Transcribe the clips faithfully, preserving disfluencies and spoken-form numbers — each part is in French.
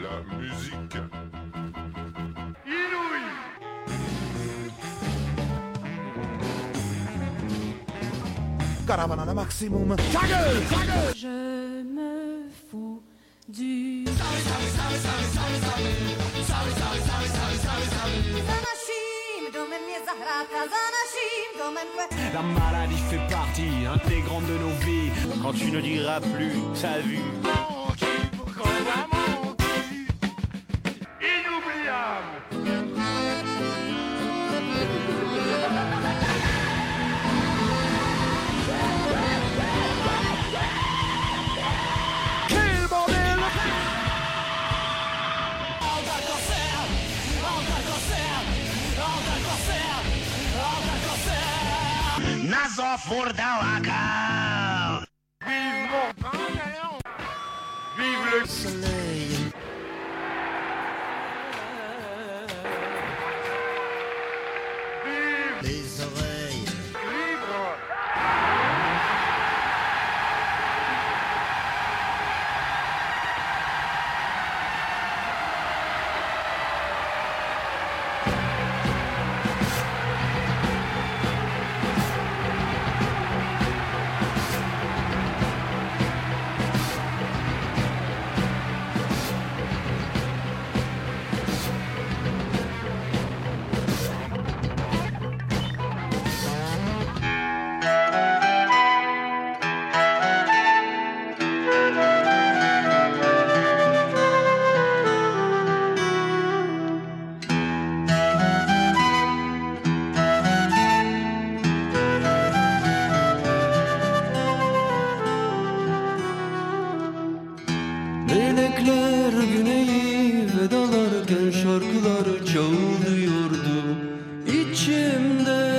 la musique. Inouï. Caravana maximum. Ta gueule, ta gueule. Je me fous du... La maladie fait partie intégrante de nos vies. Quand tu ne diras plus sa vue. Inoubliable. Nas of Dawaga. Vive mon pantalon. Vive le soleil. Vive Les oreilles. libre. Melekler güneyi vedalarken şarkılar çağılıyordu içimde.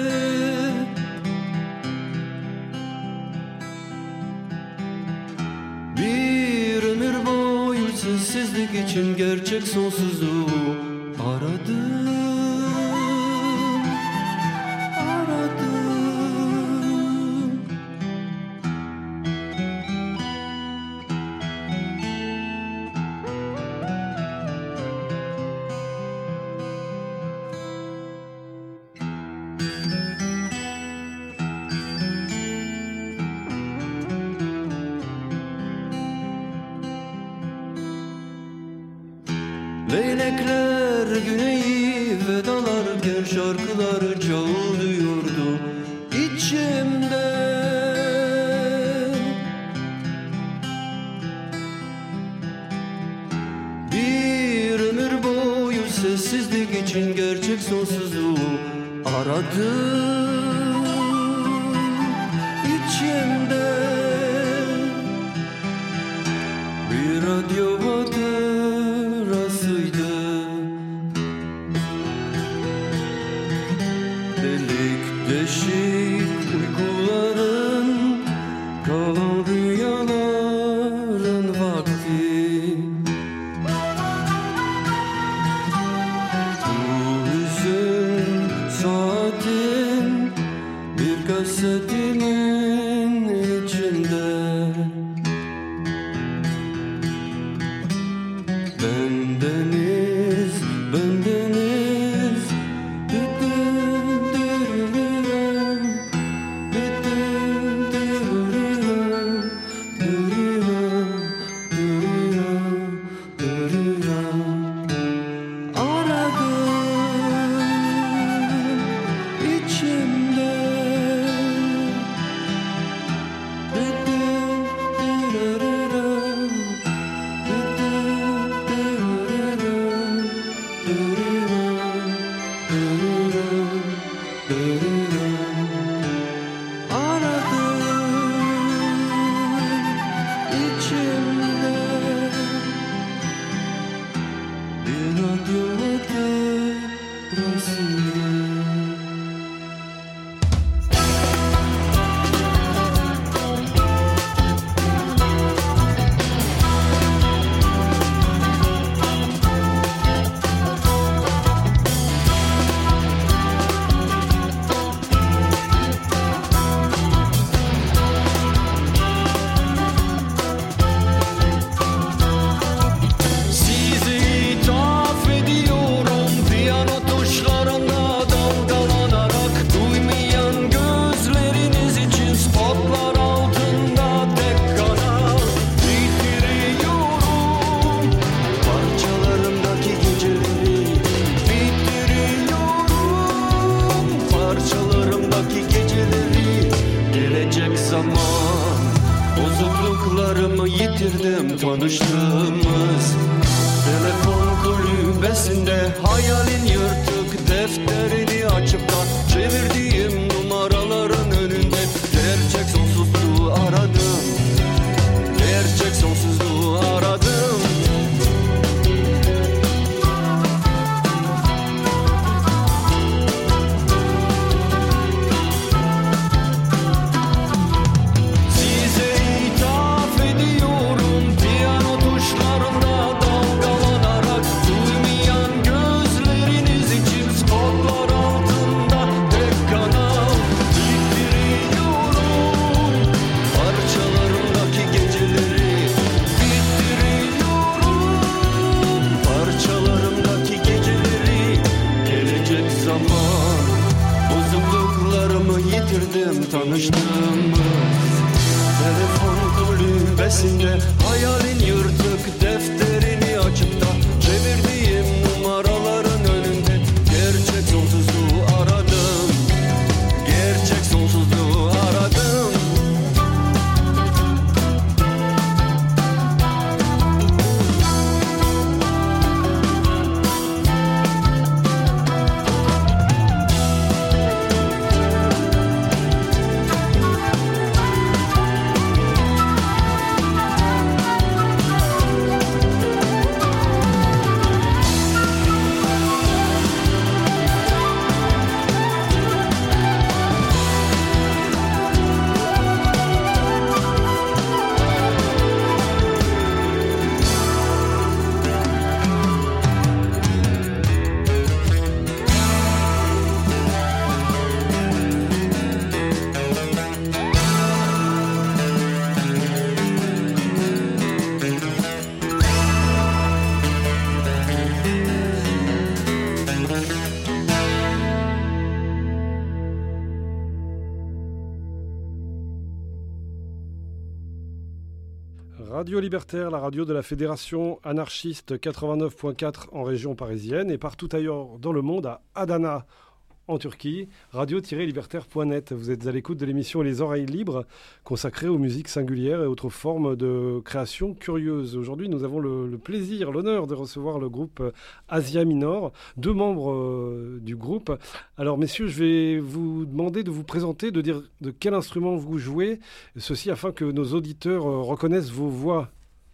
Bir ömür boyu sessizlik için gerçek sonsuzluğu aradım, aradım. Leylekler güneyi vedalarken şarkılar çağılıyordu içimde. Bir ömür boyu sessizlik için gerçek sonsuzluğu aradım içimde. Bir radyo hatırasıydı, delik deşik uykuların, kalan rüyaların vakti. Bu hüzün saatin bir kasetimin içinde. Bendeniz, bendeniz. Düdüm, dürürüm. Düdüm, dürürüm. Dürürüm, dürürüm, dürürüm. Aradım içimde. Düdüm, dürürüm. Düdüm, dürürüm. yitirdim tanıştığımız Telefon kulübesinde hayalin yırtık defterini açıp da çevirdiğim numaraların önünde gerçek sonsuzluğu aradım. Gerçek sonsuzluğu aradım. Size ithaf ediyorum piyano tuşlarında dalgalanarak uyumayan gözleriniz için spotlar altında tek kanal bittiriyorum parçalarımdaki geceleri bittiriyorum parçalarımdaki geceleri gelecek zaman bozukluklarımı yitirdim tanıştığımız telefon kulübesinde hayalin yırtık defterini açıp da çevirdiğim numaraların önünde gerçek sonsuzluğu aradım. Gerçek sonsuzluğu aradım. Radio Libertaire, la radio de la Fédération anarchiste quatre-vingt-neuf point quatre en région parisienne et partout ailleurs dans le monde, à Adana en Turquie, radio tiret libertaire point net. Vous êtes à l'écoute de l'émission Les Oreilles Libres, consacrée aux musiques singulières et autres formes de création curieuse. Aujourd'hui, nous avons le, le plaisir, l'honneur de recevoir le groupe Asia Minor, deux membres euh, du groupe. Alors, messieurs, je vais vous demander de vous présenter, de dire de quel instrument vous jouez, ceci afin que nos auditeurs euh, reconnaissent vos voix.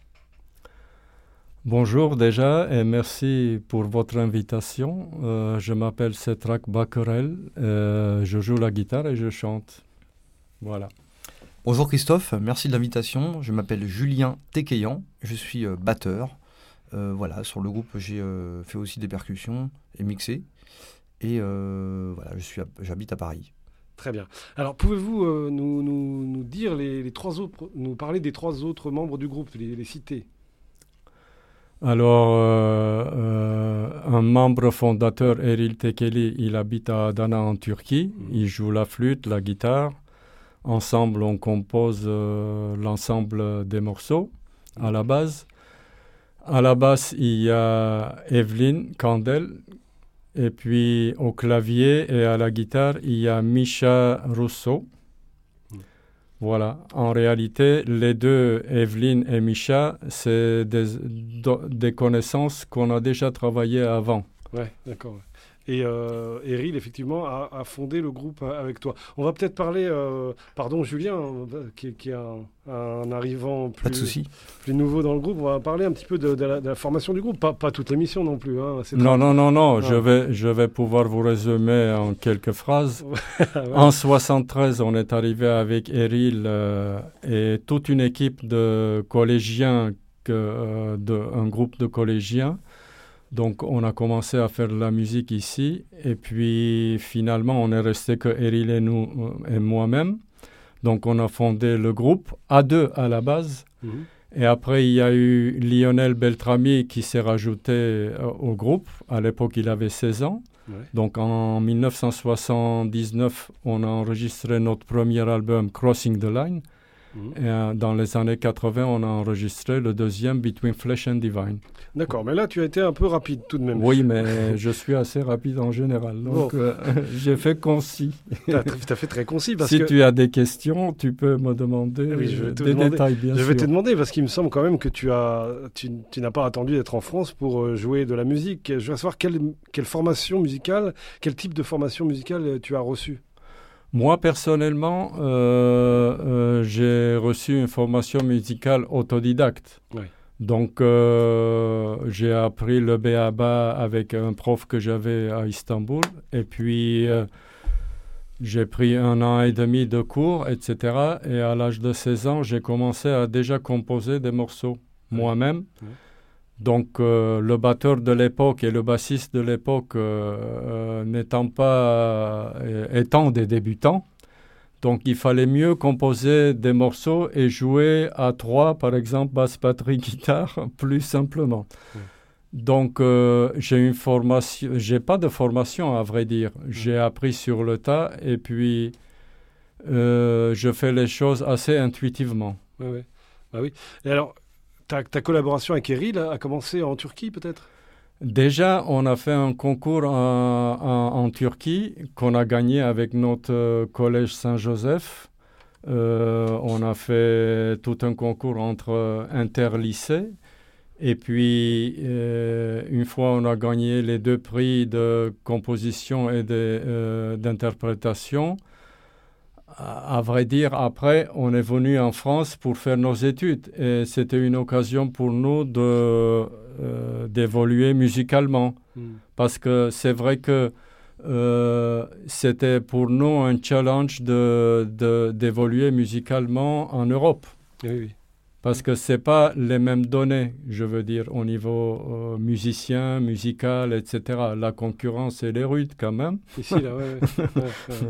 Bonjour déjà et merci pour votre invitation. Euh, je m'appelle Setrak Bakerel, euh, je joue la guitare et je chante. Voilà. Bonjour Christophe, merci de l'invitation. Je m'appelle Julien Tekeyan, je suis euh, batteur. Euh, voilà, sur le groupe j'ai euh, fait aussi des percussions et mixé. Et euh, voilà, je suis à, j'habite à Paris. Très bien. Alors, pouvez-vous euh, nous, nous, nous dire les, les trois autres, nous parler des trois autres membres du groupe, les, les citer? Alors, euh, euh, un membre fondateur, Eril Tekeli, il habite à Adana en Turquie. Mmh. Il joue la flûte, la guitare. Ensemble, on compose euh, l'ensemble des morceaux à la base. À la basse, il y a Evelyn Kandel. Et puis, au clavier et à la guitare, il y a Misha Russo. Voilà, en réalité, les deux, Evelyn et Misha, c'est des, des connaissances qu'on a déjà travaillées avant. Ouais, d'accord. Et euh, Eril, effectivement, a, a fondé le groupe avec toi. On va peut-être parler, euh, pardon Julien, qui, qui est un, un arrivant plus, pas de souci. plus nouveau dans le groupe, on va parler un petit peu de, de, la, de la formation du groupe. Pas, pas toute l'émission non plus. Hein, c'est non, très... non, non, non, ah. je, vais, je vais pouvoir vous résumer en quelques phrases. Ouais. En soixante-treize, on est arrivé avec Eril euh, et toute une équipe de collégiens, que, euh, de, un groupe de collégiens. Donc, on a commencé à faire de la musique ici. Et puis, finalement, on est resté que Eril et nous et moi-même. Donc, on a fondé le groupe à deux à la base. Mmh. Et après, il y a eu Lionel Beltrami qui s'est rajouté euh, au groupe. À l'époque, il avait seize ans. Ouais. Donc, en dix-neuf cent soixante-dix-neuf, on a enregistré notre premier album, Crossing the Line. Mmh. Et euh, dans les années quatre-vingts, on a enregistré le deuxième Between Flesh and Divine. D'accord, mais là tu as été un peu rapide tout de même. Oui, mais je suis assez rapide en général, donc bon. euh, j'ai fait concis. Tu as fait très concis parce si que... tu as des questions, tu peux me demander oui, je vais te des demander. détails, bien je sûr. Je vais te demander parce qu'il me semble quand même que tu, as, tu, tu n'as pas attendu d'être en France pour jouer de la musique. Je veux savoir quelle, quelle formation musicale, quel type de formation musicale tu as reçu. Moi, personnellement, euh, euh, j'ai reçu une formation musicale autodidacte. Oui. Donc, euh, j'ai appris le B A B A avec un prof que j'avais à Istanbul. Et puis, euh, j'ai pris un an et demi de cours, et cetera. Et à l'âge de seize ans, j'ai commencé à déjà composer des morceaux oui. moi-même. Oui. Donc, euh, le batteur de l'époque et le bassiste de l'époque euh, euh, n'étant pas, euh, étant des débutants, donc il fallait mieux composer des morceaux et jouer à trois, par exemple, basse, batterie, guitare, plus simplement. Mmh. Donc, euh, j'ai une formation, j'ai pas de formation à vrai dire. Mmh. J'ai appris sur le tas et puis euh, je fais les choses assez intuitivement. Oui, oui. Bah oui. Et alors, Ta, ta collaboration avec Eril a commencé en Turquie, peut-être ? Déjà, on a fait un concours en, en, en Turquie qu'on a gagné avec notre euh, collège Saint-Joseph. Euh, on a fait tout un concours entre interlycées. Et puis, euh, une fois on a gagné les deux prix de composition et de, euh, d'interprétation, à vrai dire, après, on est venu en France pour faire nos études. Et c'était une occasion pour nous de, euh, d'évoluer musicalement. Mm. Parce que c'est vrai que euh, c'était pour nous un challenge de, de, d'évoluer musicalement en Europe. Oui, oui. Parce que ce n'est pas les mêmes données, je veux dire, au niveau euh, musicien, musical, et cetera. La concurrence, elle est rude quand même. Ici, là, ouais, ouais. ouais, ouais.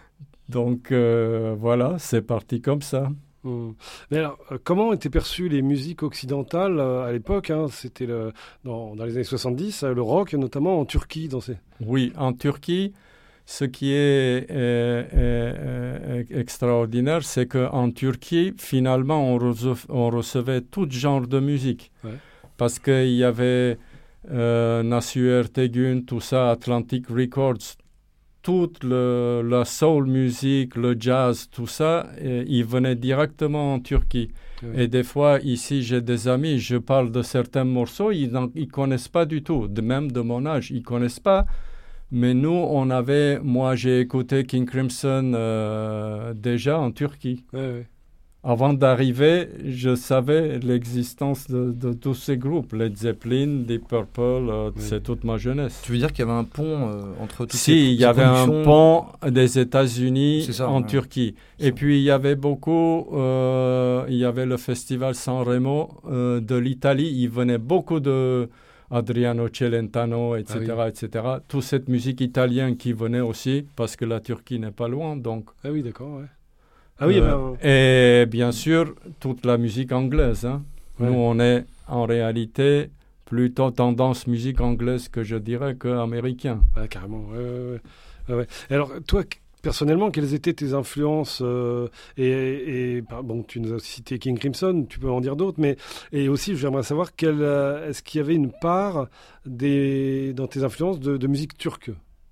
Donc, euh, voilà, c'est parti comme ça. Mmh. Mais alors, euh, comment étaient perçues les musiques occidentales euh, à l'époque hein, C'était le, dans, dans les années soixante-dix, euh, le rock, notamment en Turquie. Dans ces... Oui, en Turquie, ce qui est euh, euh, extraordinaire, c'est qu'en Turquie, finalement, on, rece- on recevait tout genre de musique. Ouais. Parce qu'il y avait euh, Nasuh Ertegün, tout ça, Atlantic Records, toute le, la soul music, le jazz, tout ça, et, ils venaient directement en Turquie. Oui. Et des fois, ici, j'ai des amis, je parle de certains morceaux, ils ne connaissent pas du tout, de, même de mon âge, ils ne connaissent pas. Mais nous, on avait, moi, j'ai écouté King Crimson euh, déjà en Turquie. Oui, oui. Avant d'arriver, je savais l'existence de, de tous ces groupes, Led Zeppelin, Deep Purple, euh, oui. c'est toute ma jeunesse. Tu veux dire qu'il y avait un pont euh, entre toutes si, ces Si, il y avait un pont des États-Unis ça, en ouais. Turquie. Et ça. Puis, il y avait beaucoup, euh, il y avait le festival San Remo euh, de l'Italie. Il venait beaucoup de Adriano Celentano, et cetera, ah, oui. et cetera. Toute cette musique italienne qui venait aussi, parce que la Turquie n'est pas loin, donc... Ah oui, d'accord, ouais. Ah oui, euh, ben... Et bien sûr, toute la musique anglaise. Hein. Ouais. Nous, on est en réalité plutôt tendance musique anglaise que je dirais qu'américain. Ah, carrément, ouais, ouais, ouais. ouais. Alors, toi, personnellement, quelles étaient tes influences euh, et, et bon, tu nous as cité King Crimson, tu peux en dire d'autres, mais et aussi, j'aimerais savoir, quelle, euh, est-ce qu'il y avait une part des, dans tes influences de, de musique turque ?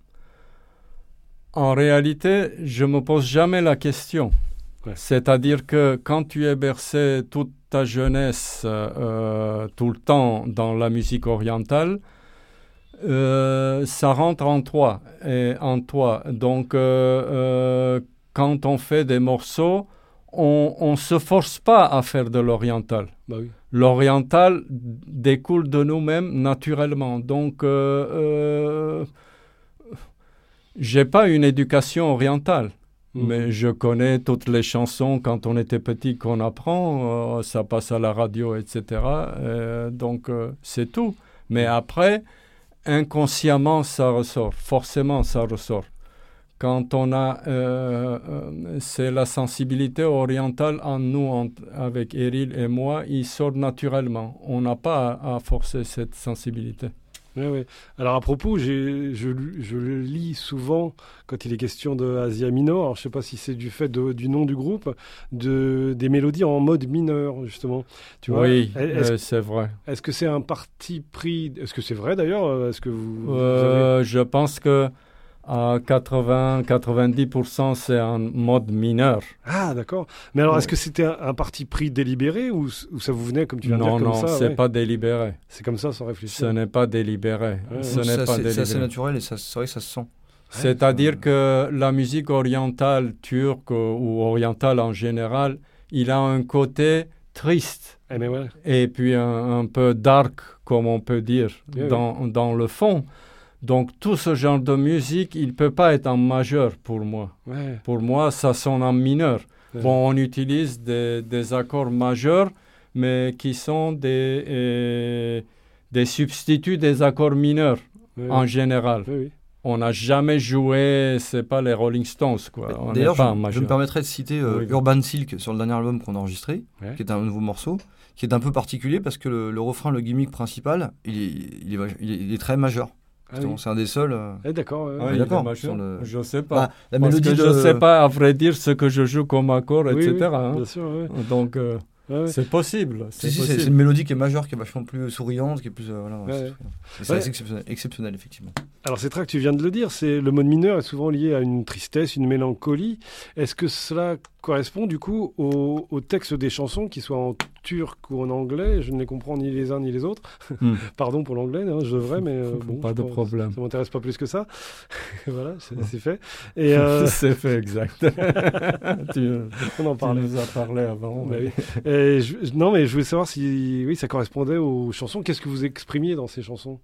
En réalité, je ne me pose jamais la question. Ouais. C'est-à-dire que quand tu es bercé toute ta jeunesse euh, tout le temps dans la musique orientale, euh, ça rentre en toi. Et en toi. Donc, euh, euh, quand on fait des morceaux, on ne se force pas à faire de l'oriental. Bah oui. L'oriental découle de nous-mêmes naturellement. Donc, euh, euh, je n'ai pas une éducation orientale. Mmh. Mais je connais toutes les chansons quand on était petit qu'on apprend, euh, ça passe à la radio, et cetera. Euh, donc, euh, c'est tout. Mais après, inconsciemment, ça ressort. Forcément, ça ressort. Quand on a... Euh, euh, c'est la sensibilité orientale en nous, en, avec Eril et moi, il sort naturellement. On n'a pas à, à forcer cette sensibilité. Oui, oui. Alors à propos, j'ai, je, je le lis souvent quand il est question de Asia Minor. Alors, je ne sais pas si c'est du fait de, du nom du groupe, de, des mélodies en mode mineur, justement. Tu vois, oui, est-ce, euh, c'est vrai. Est-ce que c'est un parti pris? Est-ce que c'est vrai d'ailleurs? Est-ce que vous, euh, vous avez... Je pense que à quatre-vingts à quatre-vingt-dix pour cent c'est en mode mineur. Ah, d'accord. Mais alors, Ouais. est-ce que c'était un, un parti pris délibéré ou, ou ça vous venait, comme tu viens de dire, Non, comme non, ça? c'est ouais. pas délibéré. C'est comme ça, sans réfléchir. Ce n'est pas délibéré. Ouais. Ce Donc, n'est c'est, pas assez, délibéré. c'est assez naturel et ça, c'est vrai que ça se sent. C'est-à-dire ça- que la musique orientale turque euh, ou orientale en général, il a un côté triste Eh mais ouais. et puis un, un peu dark, comme on peut dire, Oui, oui. dans, dans le fond. Donc tout ce genre de musique, il ne peut pas être en majeur pour moi. Ouais. Pour moi, ça sonne en mineur. Ouais. Bon, on utilise des, des accords majeurs, mais qui sont des, euh, des substituts des accords mineurs Ouais. en général. Oui, oui. On n'a jamais joué, c'est pas les Rolling Stones, quoi. On D'ailleurs, n'est pas en je, je majeur. me permettrais de citer euh, Oui. Urban Silk sur le dernier album qu'on a enregistré, Ouais. qui est un nouveau morceau, qui est un peu particulier parce que le, le refrain, le gimmick principal, il est, il est, il est, il est très majeur. Ah, Justement, oui. C'est un des seuls. euh, Eh, d'accord. ouais. Ah, Ouais, il est d'accord, majeur. sur le- Je ne sais pas. bah, la Parce mélodie que de... je ne sais pas, à vrai dire, ce que je joue comme accord, Oui, et cetera. oui, hein. bien sûr, ouais. Donc, euh, Ouais, ouais. c'est possible. C'est Si, si, c'est, possible. c'est une mélodie qui est majeure, qui est vachement plus souriante, qui est plus... euh, voilà, ouais, Ouais, c'est, ouais. et c'est Ouais. assez exceptionnel, exceptionnel, effectivement. Alors c'est vrai que tu viens de le dire, c'est le mode mineur est souvent lié à une tristesse, une mélancolie. Est-ce que cela correspond du coup au, au texte des chansons, qu'ils soient en turc ou en anglais? Je ne les comprends ni les uns ni les autres. Hmm. Pardon pour l'anglais, hein, je devrais, mais euh, bon, Pas je de pense- problème. Ça m'intéresse pas plus que ça. Voilà, c'est, c'est fait. Et euh, C'est fait, exact. tu, on en tu parlait. nous as parlé avant. Bah mais- oui. Et je- non, mais je voulais savoir si oui, ça correspondait aux chansons. Qu'est-ce que vous exprimiez dans ces chansons?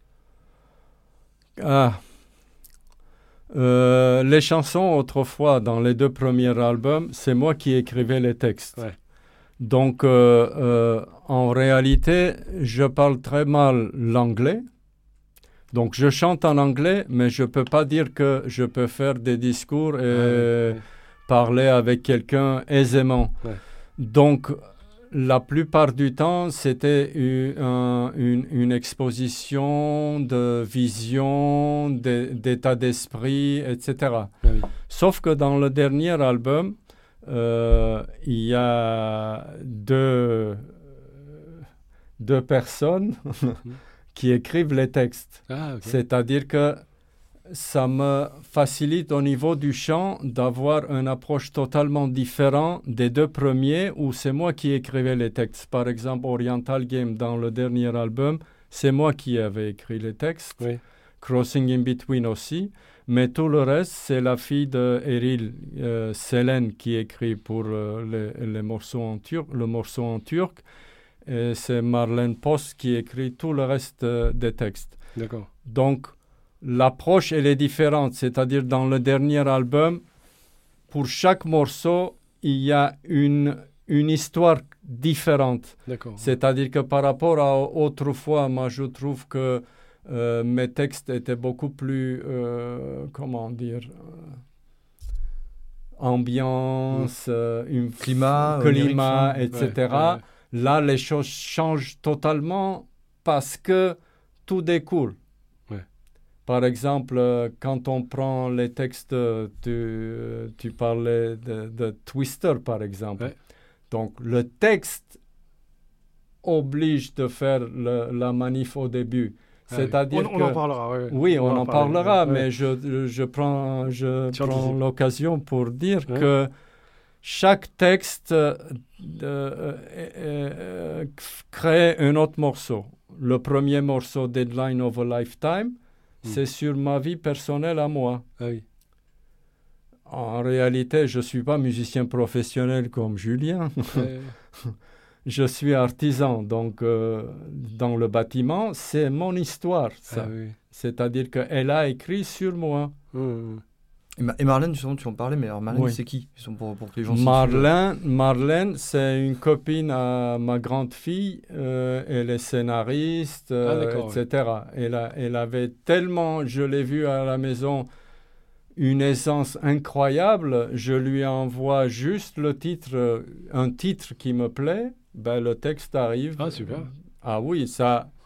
Ah. Euh, les chansons, autrefois, dans les deux premiers albums, c'est moi qui écrivais les textes. Ouais. Donc, euh, euh, en réalité, je parle très mal l'anglais. Donc, je chante en anglais, mais je ne peux pas dire que je peux faire des discours et Ouais, ouais. parler avec quelqu'un aisément. Ouais. Donc, la plupart du temps, c'était u- un- une, une exposition de vision, de- d'état d'esprit, et cetera. Ah oui. Sauf que dans le dernier album, euh, il y a deux, deux personnes qui écrivent les textes. Ah, ok. C'est-à-dire que ça me facilite au niveau du chant d'avoir une approche totalement différente des deux premiers où c'est moi qui écrivais les textes. Par exemple, Oriental Game, dans le dernier album, c'est moi qui avais écrit les textes. Oui. Crossing in Between aussi. Mais tout le reste, c'est la fille de Eril, euh, Selen, qui écrit pour euh, les, les morceaux en turc, le morceau en turc. Et c'est Marlène Post qui écrit tout le reste euh, des textes. D'accord. Donc, l'approche, elle est différente. C'est-à-dire, dans le dernier album, pour chaque morceau, il y a une, une histoire différente. D'accord. C'est-à-dire que par rapport à autrefois, moi, je trouve que euh, mes textes étaient beaucoup plus, euh, comment dire, euh, ambiance, euh, une Climat, euh, climat, lyrique, et ouais, cetera. ouais, Là, les choses changent totalement parce que tout découle. Ouais. Par exemple, euh, quand on prend les textes, euh, tu, euh, tu parlais de, de Twister, par exemple. Ouais. Donc, le texte oblige de faire le- la manif au début. Ah, C'est-à-dire oui. on, que... on en parlera. Ouais, ouais. Oui, on, en parler, parlera, ouais. mais je, je, je prends, je Tu prends anticipes. l'occasion pour dire Ouais. que chaque texte euh, euh, euh, euh, crée un autre morceau. Le premier morceau, Deadline of a Lifetime, Mm. c'est sur ma vie personnelle à moi. Ah oui. En réalité, je ne suis pas musicien professionnel comme Julien. Ouais. Je suis artisan, donc euh, dans le bâtiment, c'est mon histoire. Ça. Ah oui. C'est-à-dire qu'elle a écrit sur moi. Hum. Et, Ma- et Marlène, justement, tu en parlais, mais alors Marlène, Oui. c'est qui Justement, pour, pour que les gens situent. Marlène, Marlène, c'est une copine à ma grande fille. Euh, elle est scénariste, Ah, euh, d'accord, et cetera. Elle, a- elle avait tellement, je l'ai vue à la maison, une aisance incroyable. Je lui envoie juste le titre, euh, un titre qui me plaît. Ben, le texte arrive. Ah, super. Ah oui, ça,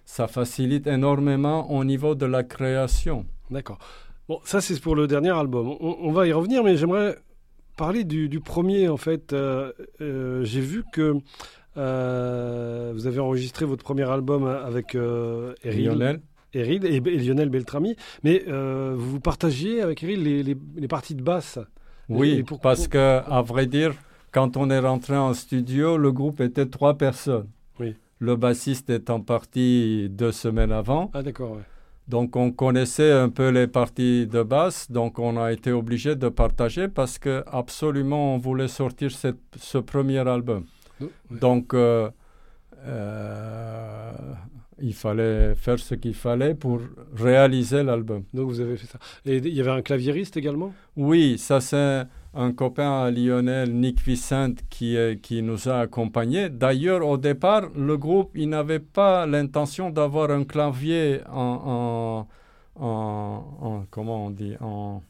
ça facilite énormément au niveau de la création. D'accord. Bon, ça c'est pour le dernier album. On, on va y revenir, mais j'aimerais parler du, du premier en fait. Euh, euh, j'ai vu que euh, vous avez enregistré votre premier album avec euh, Eril, Lionel. Eril et, et Lionel Beltrami, mais euh, vous partagiez avec Eril les, les, les parties de basse. Oui, et pour, parce pour... que à vrai dire, quand on est rentré en studio, le groupe était trois personnes. Oui. Le bassiste étant parti deux semaines avant. Ah d'accord, ouais. Donc on connaissait un peu les parties de basse, donc on a été obligé de partager parce que absolument on voulait sortir cette, ce premier album. Oui. Donc euh, euh, il fallait faire ce qu'il fallait pour réaliser l'album. Donc vous avez fait ça. Et il y avait un claviériste également ? Oui, ça c'est un copain à Lionel, Nick Vicente, qui, est, qui nous a accompagnés. D'ailleurs, au départ, le groupe, il n'avait pas l'intention d'avoir un clavier en, en, en, en comment on dit, en...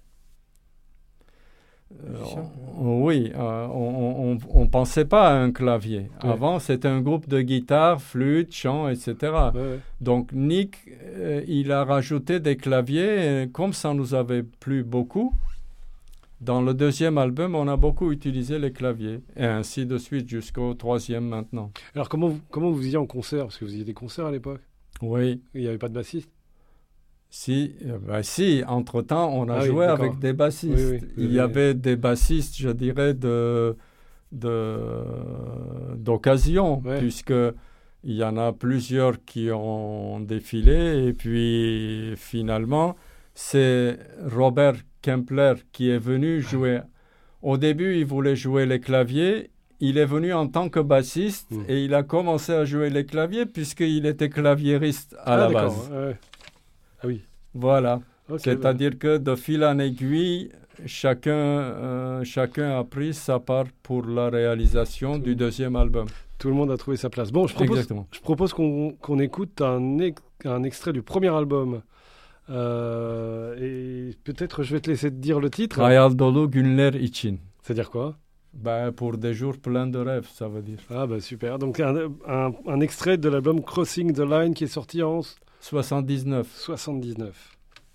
Euh, on, oui, euh, on ne pensait pas à un clavier. Ouais. Avant, c'était un groupe de guitare, flûte, chant, et cetera. Ouais, ouais. Donc, Nick, euh, il a rajouté des claviers. Et comme ça nous avait plu beaucoup, dans le deuxième album, on a beaucoup utilisé les claviers. Et ainsi de suite jusqu'au troisième maintenant. Alors, comment vous, comment vous faisiez en concert ? Parce que vous faisiez des concerts à l'époque ? Oui. Il n'y avait pas de bassiste ? Si, euh, bah si, entre-temps, on a ah joué oui, avec des bassistes. Oui, oui, Il oui, y oui. avait des bassistes, je dirais, de, de, d'occasion, Ouais. puisqu'il y en a plusieurs qui ont défilé. Et puis, finalement, c'est Robert Kempler qui est venu jouer. Au début, il voulait jouer les claviers. Il est venu en tant que bassiste mmh. et il a commencé à jouer les claviers puisqu'il était claviériste à ah, la d'accord. base. Ouais. Ah oui. Voilà. Okay, C'est-à-dire bah. que de fil en aiguille, chacun, euh, chacun a pris sa part pour la réalisation Tout. du deuxième album. Tout le monde a trouvé sa place. Bon, je propose, Exactement. je propose qu'on, qu'on écoute un, ex, un extrait du premier album. Euh, et peut-être je vais te laisser te dire le titre. Hayal dolu günler için. C'est-à-dire quoi ? Ben, pour des jours pleins de rêves, ça veut dire. Ah bah super. Donc un, un, un extrait de l'album Crossing the Line qui est sorti en soixante-dix-neuf. soixante-dix-neuf.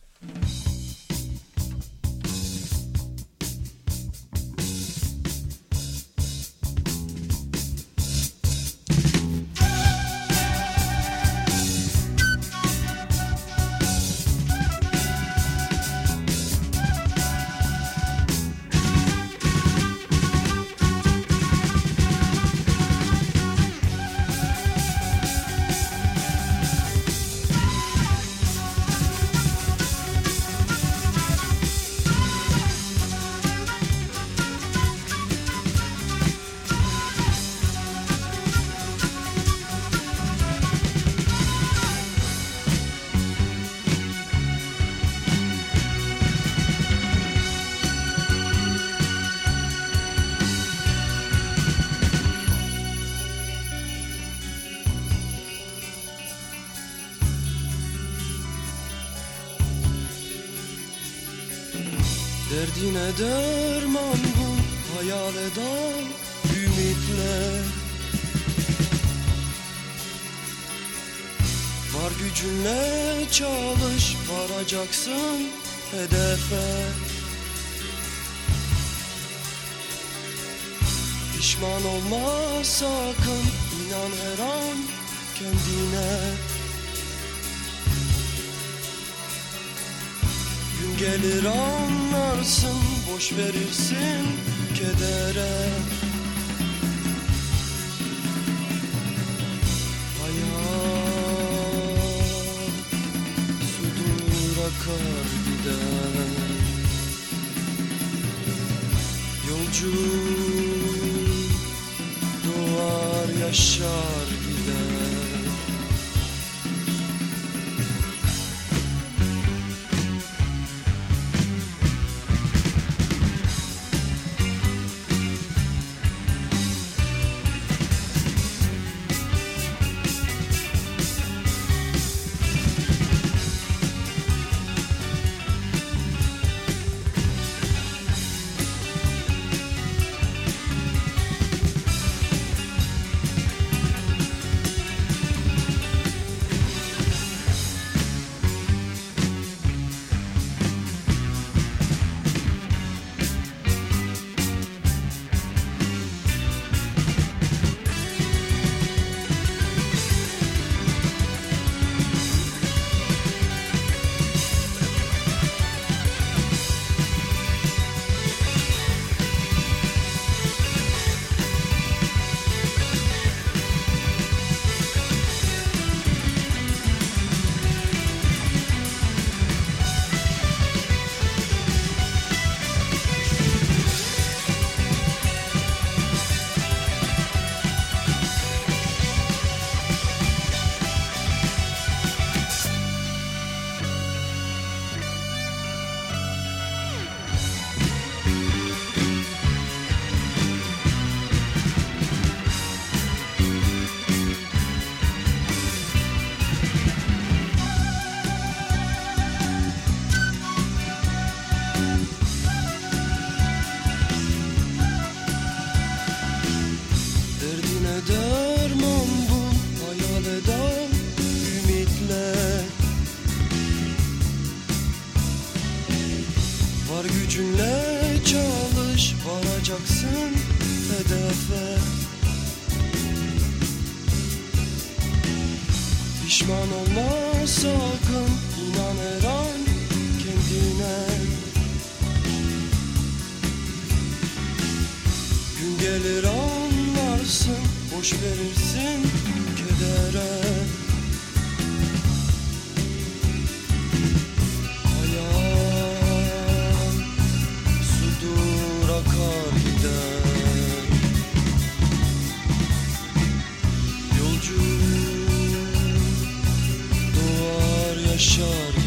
Derdine derman bu hayal eden ümitler. Var gücünle çalış, varacaksın hedefe. Pişman olma sakın, inan her an kendine. Gün gelir anlarsın, boş verirsin kedere. Hayat sudur akar gider. Yolcu doğar yaşar gider. Pişman olma sakın, inan her an kendine. Gün gelir anlarsın, boş verirsin kedere. Hayal sudur akar gider. Yolcu doğar yaşar gider.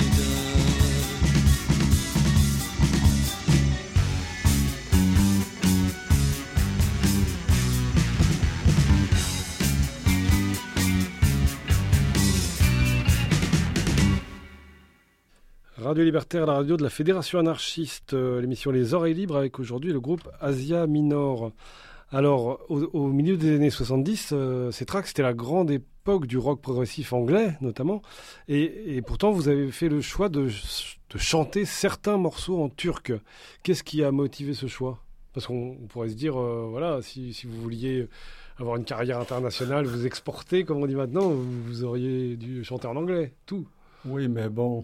Radio Libertaire, la radio de la Fédération anarchiste, euh, l'émission Les Oreilles Libres avec aujourd'hui le groupe Asia Minor. Alors, au, au milieu des années soixante-dix, euh, ces tracks, c'était la grande époque du rock progressif anglais, notamment. Et, et pourtant, vous avez fait le choix de, de chanter certains morceaux en turc. Qu'est-ce qui a motivé ce choix ? Parce qu'on on pourrait se dire, euh, voilà, si, si vous vouliez avoir une carrière internationale, vous exporter, comme on dit maintenant, vous, vous auriez dû chanter en anglais, tout. Oui, mais bon...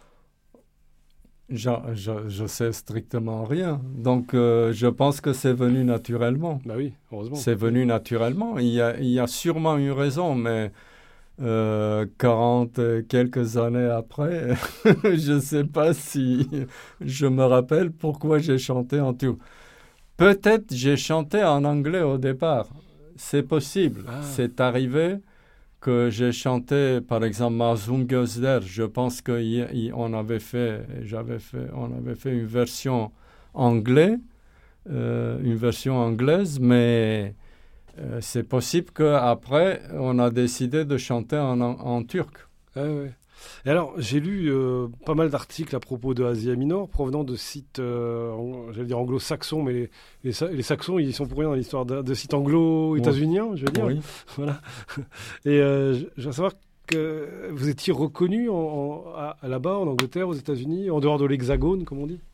Je, je, je sais strictement rien. Donc, euh, je pense que c'est venu naturellement. Bah oui, heureusement. C'est venu naturellement. Il y a, il y a sûrement une raison, mais euh, quarante et quelques années après, je ne sais pas si je me rappelle pourquoi j'ai chanté en turc. Peut-être j'ai chanté en anglais au départ. C'est possible. Ah. C'est arrivé que j'ai chanté, par exemple, Mazlum Gözler. Je pense qu'on avait fait, j'avais fait, on avait fait une version anglaise, euh, une version anglaise, mais euh, c'est possible qu'après, on a décidé de chanter en, en, en turc. Ah ouais. Et alors, j'ai lu euh, pas mal d'articles à propos de Asia Minor provenant de sites, euh, en, j'allais dire anglo-saxons, mais les, les, les saxons, ils sont pour rien dans l'histoire de, de sites anglo-états-uniens, oui. je veux dire. Oui. Voilà. Et euh, je, je veux savoir que vous étiez reconnu en, en, à, là-bas, en Angleterre, aux États-Unis, en dehors de l'Hexagone, comme on dit.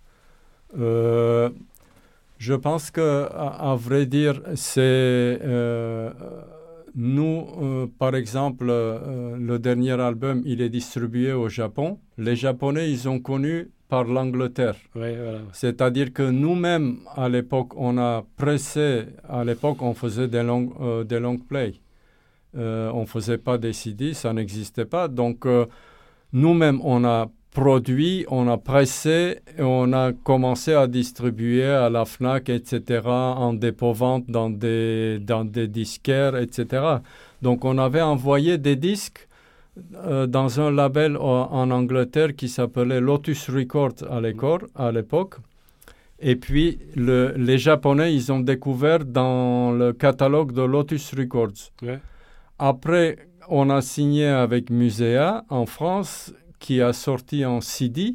euh, Je pense que, à, à vrai dire, c'est... Euh, Nous, euh, par exemple, euh, le dernier album, il est distribué au Japon. Les Japonais, ils ont connu par l'Angleterre. Ouais, voilà. C'est-à-dire que nous-mêmes, à l'époque, on a pressé, à l'époque, on faisait des long, euh, des long play. Euh, on ne faisait pas des C D, ça n'existait pas. Donc, euh, nous-mêmes, on a produit, on a pressé et on a commencé à distribuer à la FNAC, et cetera, en dépôt-vente dans des, dans des disquaires, et cetera. Donc, on avait envoyé des disques euh, dans un label en, en Angleterre qui s'appelait Lotus Records à l'époque. Et puis, le, les Japonais, ils ont découvert dans le catalogue de Lotus Records. Ouais. Après, on a signé avec Musea en France, qui a sorti en C D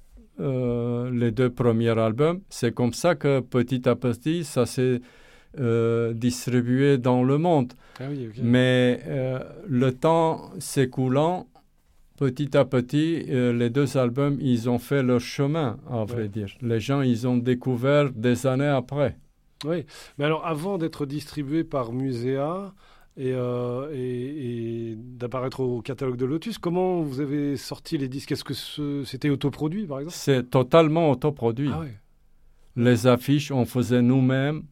euh, les deux premiers albums. C'est comme ça que petit à petit, ça s'est euh, distribué dans le monde. Ah oui, okay. Mais euh, le temps s'écoulant, petit à petit, euh, les deux albums, ils ont fait leur chemin, à vrai ouais. dire. Les gens, ils ont découvert des années après. Oui, mais alors avant d'être distribué par Musea, Et, euh, et, et d'apparaître au catalogue de Lotus, comment vous avez sorti les disques ? Est-ce que ce, c'était autoproduit, par exemple ? C'est totalement autoproduit. Ah ouais. Les affiches, on faisait nous-mêmes.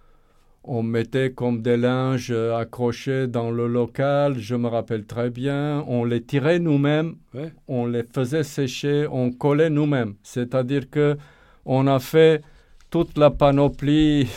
On mettait comme des linges accrochés dans le local, je me rappelle très bien. On les tirait nous-mêmes, ouais. on les faisait sécher, on collait nous-mêmes. C'est-à-dire qu'on a fait toute la panoplie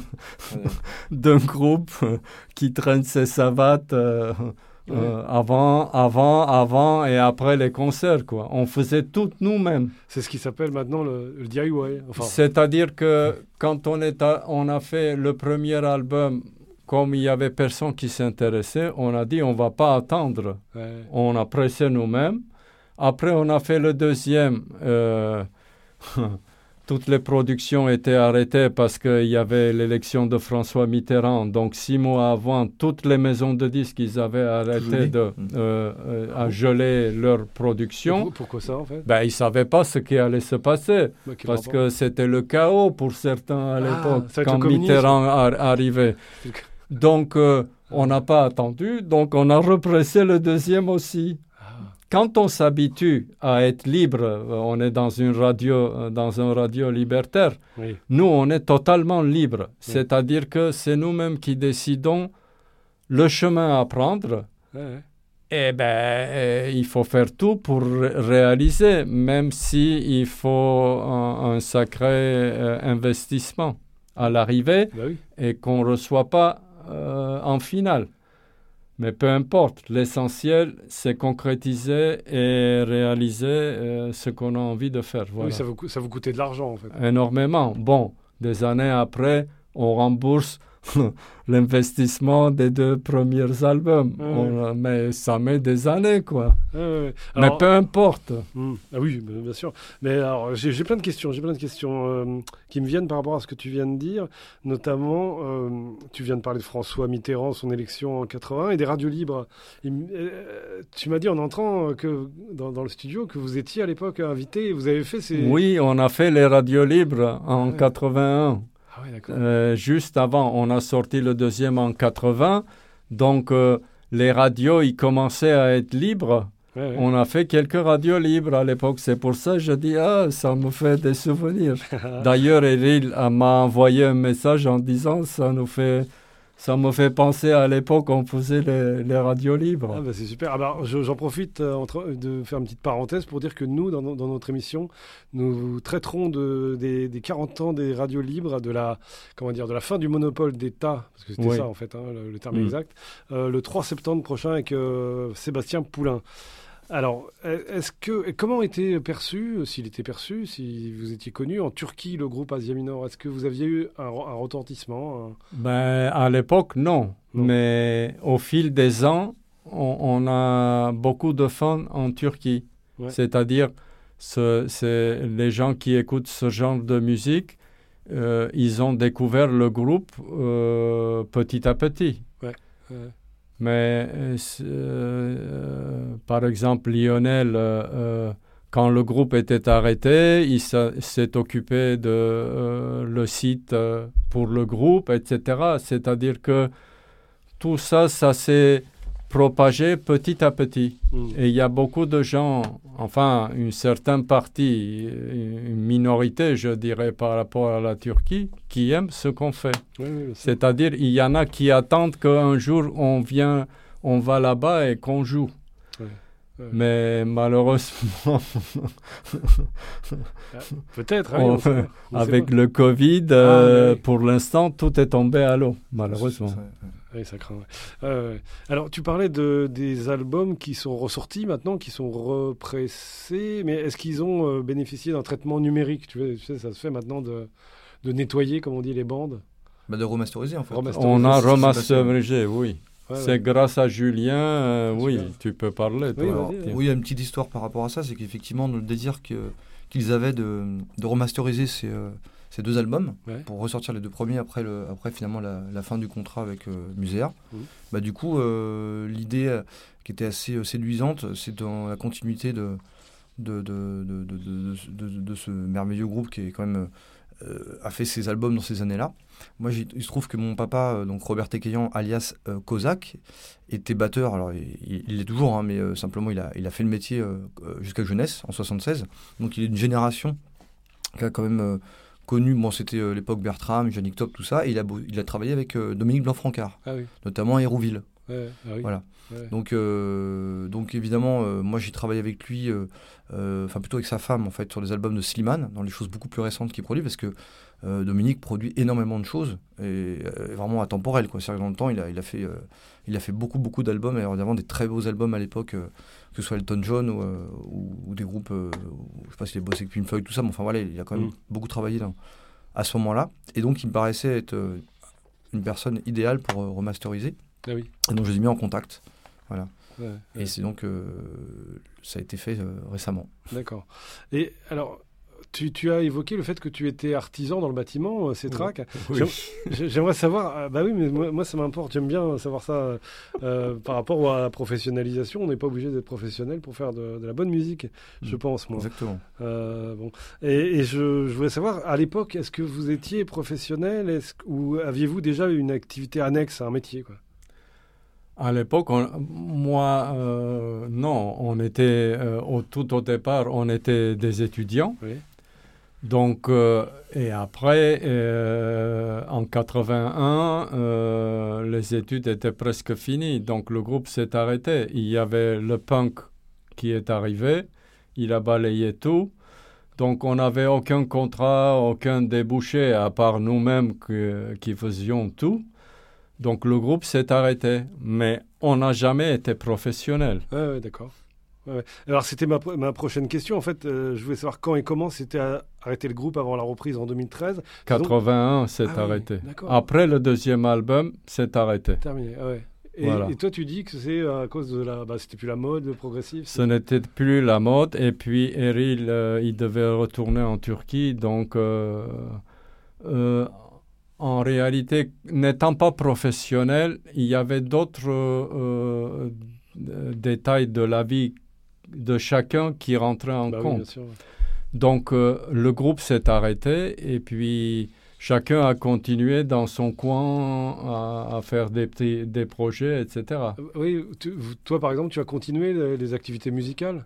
d'un groupe qui traîne ses savates euh, ouais. euh, avant, avant, avant et après les concerts, quoi. On faisait tout nous-mêmes. C'est ce qui s'appelle maintenant le, le D I Y. Enfin... C'est-à-dire que quand on, est à, on a fait le premier album, comme il n'y avait personne qui s'intéressait, on a dit on ne va pas attendre. Ouais. On a pressé nous-mêmes. Après, on a fait le deuxième. Euh, Toutes les productions étaient arrêtées parce qu'il y avait l'élection de François Mitterrand. Donc, six mois avant, toutes les maisons de disques, ils avaient arrêté de, euh, euh, à geler leur production. Pourquoi ça, en fait ? Ben, ils ne savaient pas ce qui allait se passer. Ben, parce rapport. que c'était le chaos pour certains à l'époque, ah, quand Mitterrand a, arrivait. Donc, euh, On n'a pas attendu, donc on a repressé le deuxième aussi. Quand on s'habitue à être libre, on est dans une radio, dans un radio libertaire, Oui. nous, on est totalement libre. Oui. C'est-à-dire que c'est nous-mêmes qui décidons le chemin à prendre. Ouais, ouais. Eh bien, euh, il faut faire tout pour ré- réaliser, même s'il faut un, un sacré euh, investissement à l'arrivée Bah oui. et qu'on ne reçoit pas euh, en finale. Mais peu importe, l'essentiel, c'est concrétiser et réaliser euh, ce qu'on a envie de faire. Voilà. Oui, ça vous, cou- ça vous coûtait de l'argent, en fait. Énormément. Bon, des années après, on rembourse l'investissement des deux premiers albums. Ouais. On- mais ça met des années, quoi. Ouais, ouais, ouais. Mais Alors- peu importe. Hmm. Ah oui, bien bien sûr. Mais alors, j'ai j'ai plein de questions, j'ai plein de questions euh, qui me viennent par rapport à ce que tu viens de dire. Notamment, euh, tu viens de parler de François Mitterrand, son élection en quatre-vingt, et des radios libres. Il m- euh, tu m'as dit en entrant que, dans, dans le studio que vous étiez à l'époque invité, et vous avez fait ces... Oui, on a fait les radios libres en Ouais. quatre-vingt-un. Ah ouais, d'accord. Euh, juste avant, on a sorti le deuxième en quatre-vingts. Donc, euh, les radios, ils commençaient à être libres. Ouais, ouais. On a fait quelques radios libres à l'époque. C'est pour ça que je dis, ah, ça me fait des souvenirs. D'ailleurs, Eril euh, m'a envoyé un message en disant, ça nous fait, ça me fait penser à l'époque où on faisait les, les radios libres. Ah bah c'est super. Ah bah, je- j'en profite euh, entre- de faire une petite parenthèse pour dire que nous, dans, no- dans notre émission, nous traiterons de, des, des quarante ans des radios libres, de la, comment dire, de la fin du monopole d'État, parce que c'était Oui. ça en fait, hein, le, le terme Mm. exact, euh, le trois septembre prochain avec euh, Sébastien Poulain. Alors, est-ce que, comment était perçu, s'il était perçu, si vous étiez connu en Turquie, le groupe Asia Minor? Est-ce que vous aviez eu un, un retentissement un- Ben, à l'époque, non. Non. Mais au fil des ans, on, on a beaucoup de fans en Turquie. Ouais. C'est-à-dire, ce, c'est les gens qui écoutent ce genre de musique, euh, ils ont découvert le groupe euh, petit à petit. Ouais, ouais. Mais, euh, c'est, euh, par exemple, Lionel, euh, euh, quand le groupe était arrêté, il s'a- s'est occupé de euh, le site euh, pour le groupe, et cetera. C'est-à-dire que tout ça, ça s'est propagé petit à petit. Mm. Et il y a beaucoup de gens, enfin, une certaine partie, une minorité, je dirais, par rapport à la Turquie, qui aiment ce qu'on fait. Ouais, ouais, c'est- C'est-à-dire, il y en a qui attendent qu'un jour, on vient, on va là-bas et qu'on joue. Ouais, ouais. Mais malheureusement, Peut-être, hein, on- on sait pas, on sait avec pas. le Covid, euh, mais oui. pour l'instant, tout est tombé à l'eau, malheureusement. Ça, ouais. Oui, ça craint. Ouais. Ouais, ouais. Alors, tu parlais de, des albums qui sont ressortis maintenant, qui sont repressés, mais est-ce qu'ils ont euh, bénéficié d'un traitement numérique? Tu vois, tu sais, ça se fait maintenant de, de nettoyer, comme on dit, les bandes. Bah, de remasteriser en fait. Remasteriser. On a C'est ce qui s'est remasterisé, oui. Ouais, C'est ouais. grâce à Julien, euh, oui, Super. tu peux parler, toi. Oui, Alors, vas-y, Tiens. oui, il y a une petite histoire par rapport à ça, c'est qu'effectivement, le désir que, qu'ils avaient de, de remasteriser ces, euh, ces deux albums, Ouais. pour ressortir les deux premiers après, le, après finalement la, la fin du contrat avec euh, Muséa, Mhm. bah, du coup, euh, l'idée euh, qui était assez euh, séduisante, c'est dans la continuité de, de, de, de, de, de, de- de- de ce merveilleux groupe qui est quand même... euh, a fait ses albums dans ces années-là. Moi, j'ai- il se trouve que mon papa, euh, donc Robert Tekeyan, alias euh, Kozak, était batteur. Alors, il, il- il l'est toujours, hein, mais euh, simplement, il a, il a fait le métier euh, euh, jusqu'à jeunesse, en soixante-seize. Donc, il est d'une génération qui a quand même euh, connu, bon, c'était euh, l'époque Bertram, Yannick Top, tout ça, et il a, beau- il a travaillé avec euh, Dominique Blanc-Francard, Ah oui. notamment à Hérouville. Ouais, ah oui. Voilà. Ouais. Donc, euh, donc évidemment, euh, moi j'ai travaillé avec lui, euh, euh, enfin plutôt avec sa femme en fait, sur des albums de Slimane, dans les choses beaucoup plus récentes qu'il produit, parce que euh, Dominique produit énormément de choses, et euh, vraiment atemporel, quoi. C'est-à-dire que dans le temps, il a, il a, fait, euh, il a fait beaucoup, beaucoup d'albums, et évidemment des très beaux albums à l'époque, euh, que ce soit Elton John ou, euh, ou, ou des groupes, euh, ou, je sais pas s'il a bossé avec Pink Floyd, tout ça, mais enfin voilà, il a quand même Mm. beaucoup travaillé dans, à ce moment-là, et donc il me paraissait être euh, une personne idéale pour euh, remasteriser, Ah oui. et donc je les ai mis en contact. Voilà. Ouais, Et ouais. c'est donc, euh, ça a été fait euh, récemment. D'accord. Et alors, tu, tu as évoqué le fait que tu étais artisan dans le bâtiment, euh, Cetrac. Oui. J'aim- J'aimerais savoir, euh, bah oui, mais moi, moi, ça m'importe, j'aime bien savoir ça euh, par rapport à la professionnalisation. On n'est pas obligé d'être professionnel pour faire de, de la bonne musique, je Mm. pense, moi. Exactement. Euh, bon. Et, et je, je voulais savoir, à l'époque, est-ce que vous étiez professionnel, est-ce, que- ou aviez-vous déjà une activité annexe à un métier, quoi? À l'époque, on- moi, euh, non, on était, euh, au, tout au départ, on était des étudiants. Oui. Donc, euh, et après, euh, en quatre-vingt-un, euh, les études étaient presque finies. Donc, le groupe s'est arrêté. Il y avait le punk qui est arrivé. Il a balayé tout. Donc, on n'avait aucun contrat, aucun débouché, à part nous-mêmes que- qui faisions tout. Donc, le groupe s'est arrêté. Mais on n'a jamais été professionnel. Ouais, ouais, d'accord. Ouais, ouais. Alors, c'était ma, pro- ma prochaine question. En fait, euh, je voulais savoir quand et comment c'était à- arrêté le groupe avant la reprise en deux mille treize. quatre-vingt-un s'est Ah oui, arrêté. d'accord. Après le deuxième album, c'est arrêté. Terminé. Ah ouais. Et, Voilà. et toi, tu dis que c'est à cause de la. Bah, c'était plus la mode, le progressif. Ce n'était plus la mode. Et puis, Eril, euh, il devait retourner en Turquie. Donc, euh, euh, en réalité, n'étant pas professionnel, il y avait d'autres euh, euh, détails de la vie de chacun qui rentraient en Bah oui, compte. bien sûr. Donc, euh, le groupe s'est arrêté et puis chacun a continué dans son coin à, à faire des, petits, des projets, et cetera. Euh, Oui, tu- vous- toi, par exemple, tu as continué les, les activités musicales.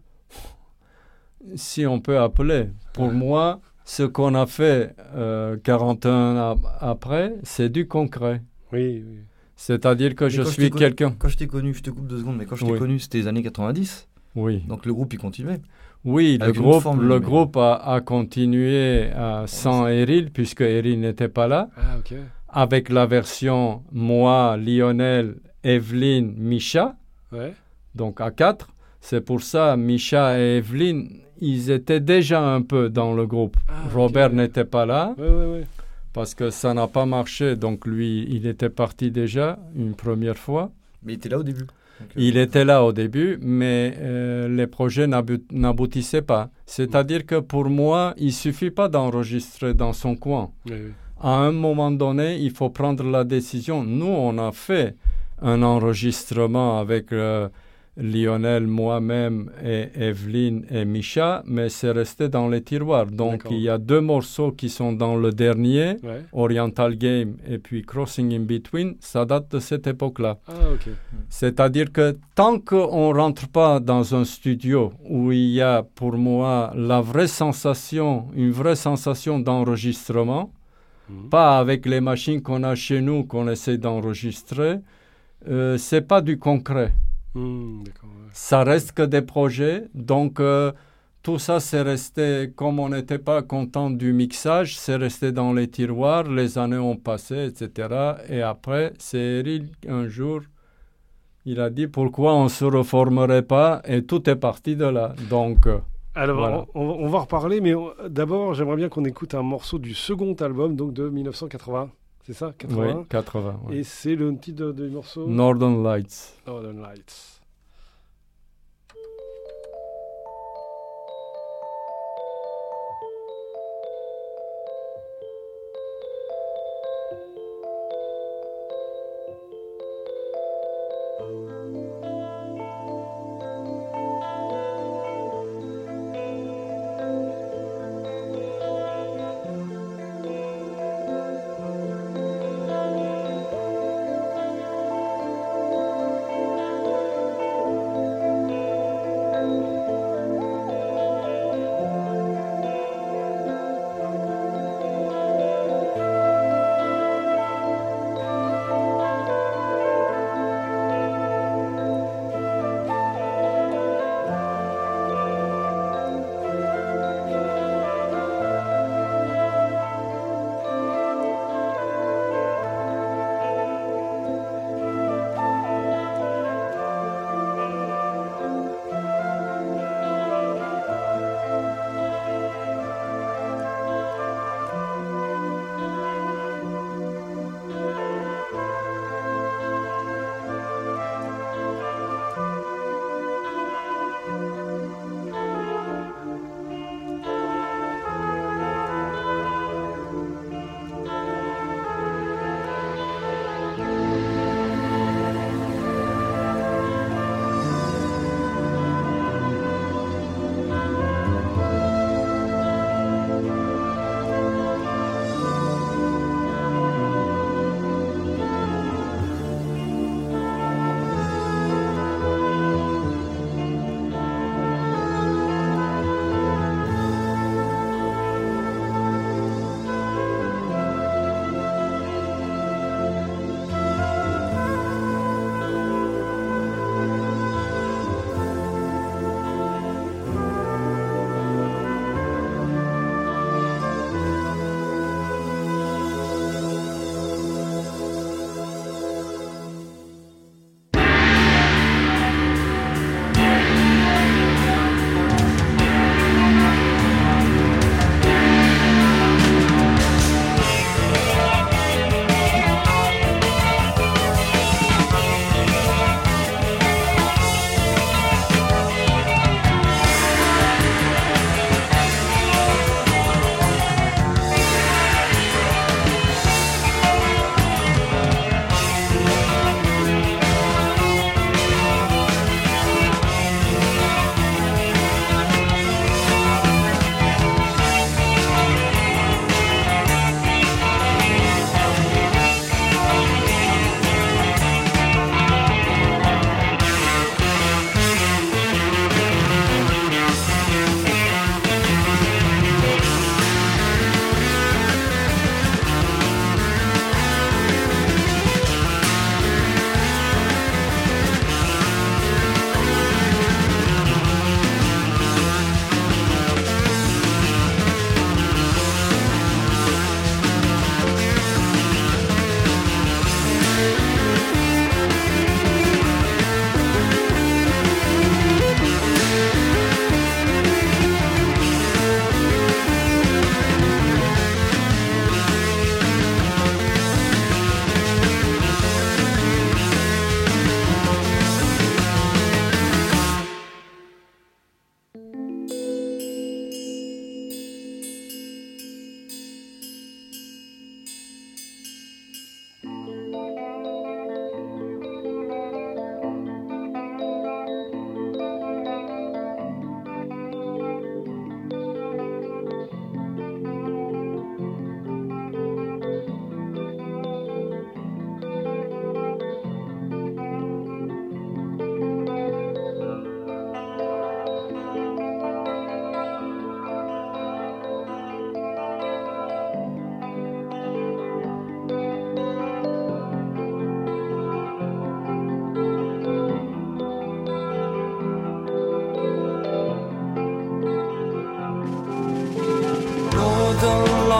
Si on peut appeler. Pour Ouais. moi, ce qu'on a fait euh, quarante et un ans après, c'est du concret. Oui, oui. C'est-à-dire que Mais je quand suis t'ai connu- quelqu'un... Quand je t'ai connu, je te coupe deux secondes, mais quand je t'ai Oui. connu, c'était les années quatre-vingt-dix. Oui, Donc le groupe, il continuait. oui le Avec une groupe, formule, le mais- groupe a, a continué euh, sans Eril, puisque Eril n'était pas là. Ah, ok. Avec la version moi, Lionel, Evelyne, Misha, Ouais. donc à quatre. C'est pour ça, Misha et Evelyne, ils étaient déjà un peu dans le groupe. Ah, ok. Robert n'était pas là Ouais, ouais, ouais. parce que ça n'a pas marché. Donc lui, il était parti déjà une première fois. Mais il était là au début. Donc, euh, Il était là au début, mais euh, les projets n'abu- n'aboutissaient pas. C'est-à-dire que pour moi, il suffit pas d'enregistrer dans son coin. Ouais, ouais. À un moment donné, il faut prendre la décision. Nous, on a fait un enregistrement avec euh, Lionel, moi-même, et Evelyne et Misha, mais c'est resté dans les tiroirs. Donc, D'accord. il y a deux morceaux qui sont dans le dernier, Ouais. Oriental Game et puis Crossing in Between. Ça date de cette époque-là. Ah, ok. C'est-à-dire que tant qu'on ne rentre pas dans un studio où il y a pour moi la vraie sensation, une vraie sensation d'enregistrement, Mhm. pas avec les machines qu'on a chez nous, qu'on essaie d'enregistrer, euh, c'est pas du concret. Hmm, d'accord. Ouais. Ça reste que des projets. Donc, euh, tout ça, c'est resté, comme on n'était pas content du mixage, c'est resté dans les tiroirs. Les années ont passé, et cetera. Et après, c'est Eril, un jour, il a dit pourquoi on ne se reformerait pas. Et tout est parti de là. Donc, euh, Alors, Voilà. on, on va- on va reparler, mais on- d'abord, j'aimerais bien qu'on écoute un morceau du second album, donc de mille neuf cent quatre-vingts. C'est ça, oui, quatre-vingts. quatre-vingts. ouais. Et c'est le titre du morceau Northern Lights. Northern Lights. Thank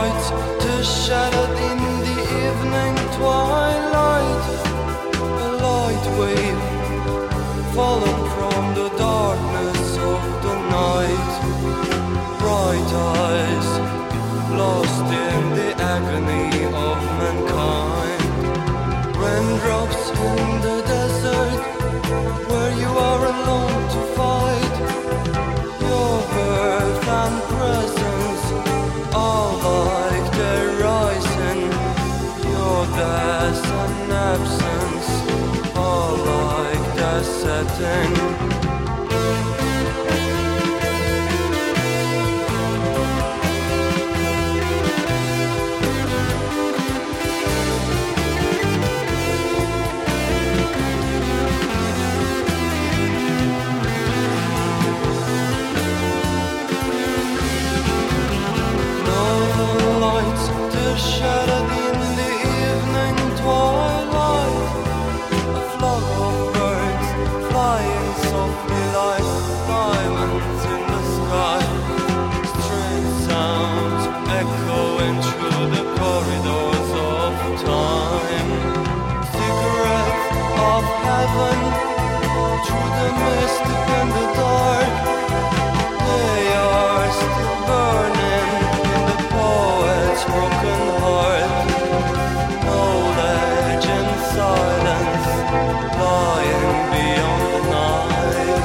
lights to shattered in the evening twilight. A light wave fallen from the darkness of the night. Bright eyes lost in the agony of mankind. Raindrops in the desert where you are alone to fight. Your birth and presence are like the rising. Your death and absence are like the setting. Shattered in the evening twilight. A flock of birds flying softly like diamonds in the sky. Strange sounds echoing through the corridors of time. Cigarettes of heaven through the mystic and the dark. They are still burning in the poet's broken heart. Knowledge and silence lying beyond the night.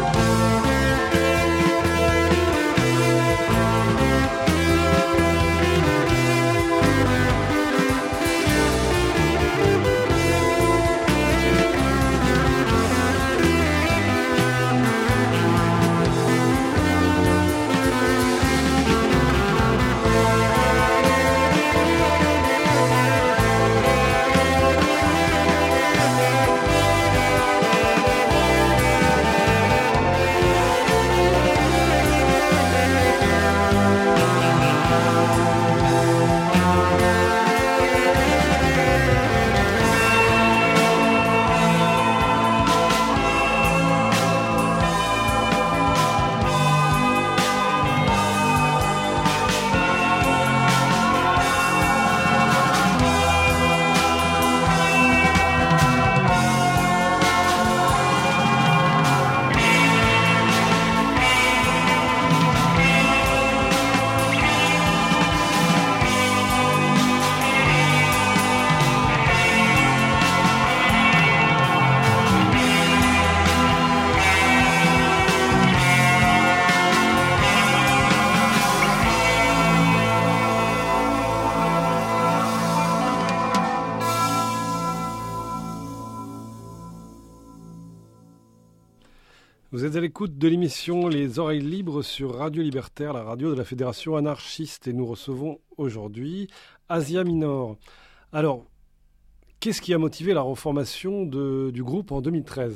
Vous êtes à l'écoute de l'émission Les Oreilles Libres sur Radio Libertaire, la radio de la Fédération Anarchiste. Et nous recevons aujourd'hui Asia Minor. Alors, qu'est-ce qui a motivé la reformation de, du groupe en deux mille treize ?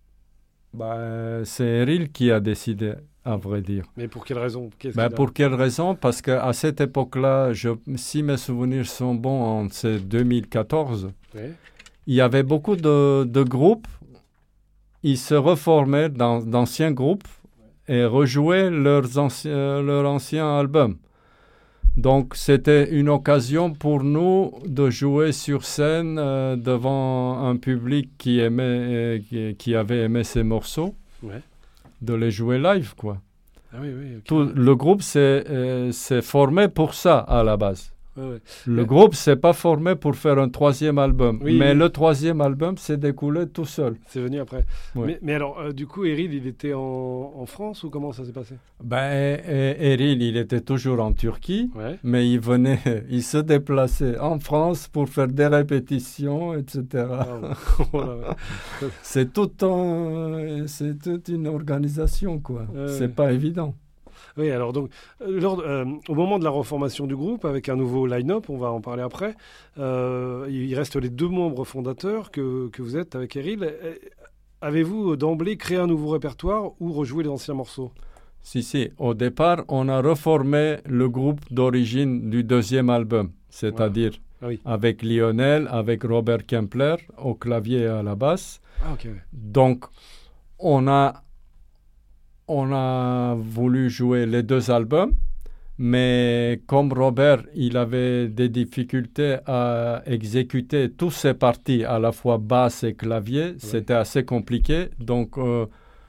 Bah, c'est Eril qui a décidé, à vrai dire. Mais pour quelle raison ? Qu'est-ce bah, qu'il a... Pour quelle raison ? Parce qu'à cette époque-là, je, si mes souvenirs sont bons, en deux mille quatorze, oui. Il y avait beaucoup de, de groupes. Ils se reformaient dans d'anciens groupes et rejouaient leurs anciens, leur ancien album. Donc, c'était une occasion pour nous de jouer sur scène euh, devant un public qui, aimait, euh, qui, qui avait aimé ces morceaux, ouais. de les jouer live, quoi. Ah oui, oui, okay. Tout, le groupe s'est, euh, s'est formé pour ça, à la base. Ouais, ouais. Le mais... groupe s'est pas formé pour faire un troisième album, oui, mais oui. le troisième album s'est découlé tout seul. C'est venu après. Ouais. Mais, mais alors, euh, du coup, Eril, il était en, en France ou comment ça s'est passé ? Ben, Eril, il était toujours en Turquie, ouais. mais il venait, il se déplaçait en France pour faire des répétitions, et cetera. Ah, oh là, ouais. c'est tout un, c'est toute une organisation, quoi. Euh, c'est pas évident. Oui, alors donc, lors, euh, au moment de la reformation du groupe, avec un nouveau line-up, on va en parler après, euh, il reste les deux membres fondateurs que, que vous êtes avec Eril. Avez-vous d'emblée créé un nouveau répertoire ou rejoué les anciens morceaux ? Si, si. Au départ, on a reformé le groupe d'origine du deuxième album, c'est-à-dire ah, oui. avec Lionel, avec Robert Kempler au clavier et à la basse. Ah, ok. Donc, on a... On a voulu jouer les deux albums, Mais comme Robert, il avait des difficultés à exécuter toutes ces parties, à la fois basse et clavier, oui. C'était assez compliqué. Donc, euh,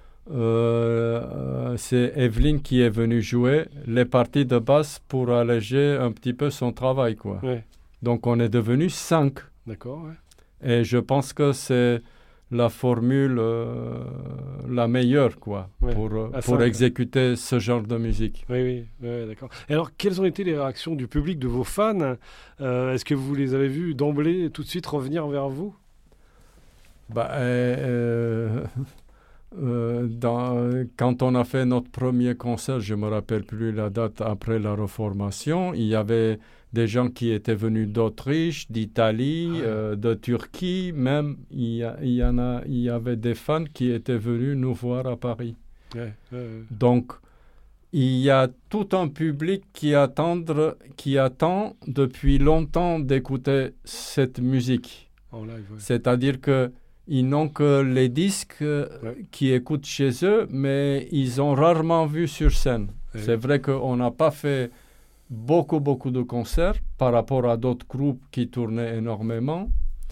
euh, c'est Evelyne qui est venue jouer les parties de basse pour alléger un petit peu son travail, quoi. Oui. Donc, on est devenus cinq. D'accord, ouais. Et je pense que c'est la formule euh, la meilleure, quoi, ouais, pour, pour ça, exécuter ce genre de musique. Oui, oui, oui, d'accord. Et alors, quelles ont été les réactions du public, de vos fans? euh, Est-ce que vous les avez vus d'emblée, tout de suite, revenir vers vous? bah, euh, euh, dans, Quand on a fait notre premier concert, je ne me rappelle plus la date après la Reformation, il y avait des gens qui étaient venus d'Autriche, d'Italie, ah. euh, de Turquie, même il y, a, il, y en a, il y avait des fans qui étaient venus nous voir à Paris. Ouais, ouais, ouais. Donc, il y a tout un public qui, attendre, qui attend depuis longtemps d'écouter cette musique. En live, ouais. C'est-à-dire qu'ils n'ont que les disques ouais. qui écoutent chez eux, mais ils ont rarement vu sur scène. Ouais. C'est vrai qu'on n'a pas fait beaucoup, beaucoup de concerts par rapport à d'autres groupes qui tournaient énormément.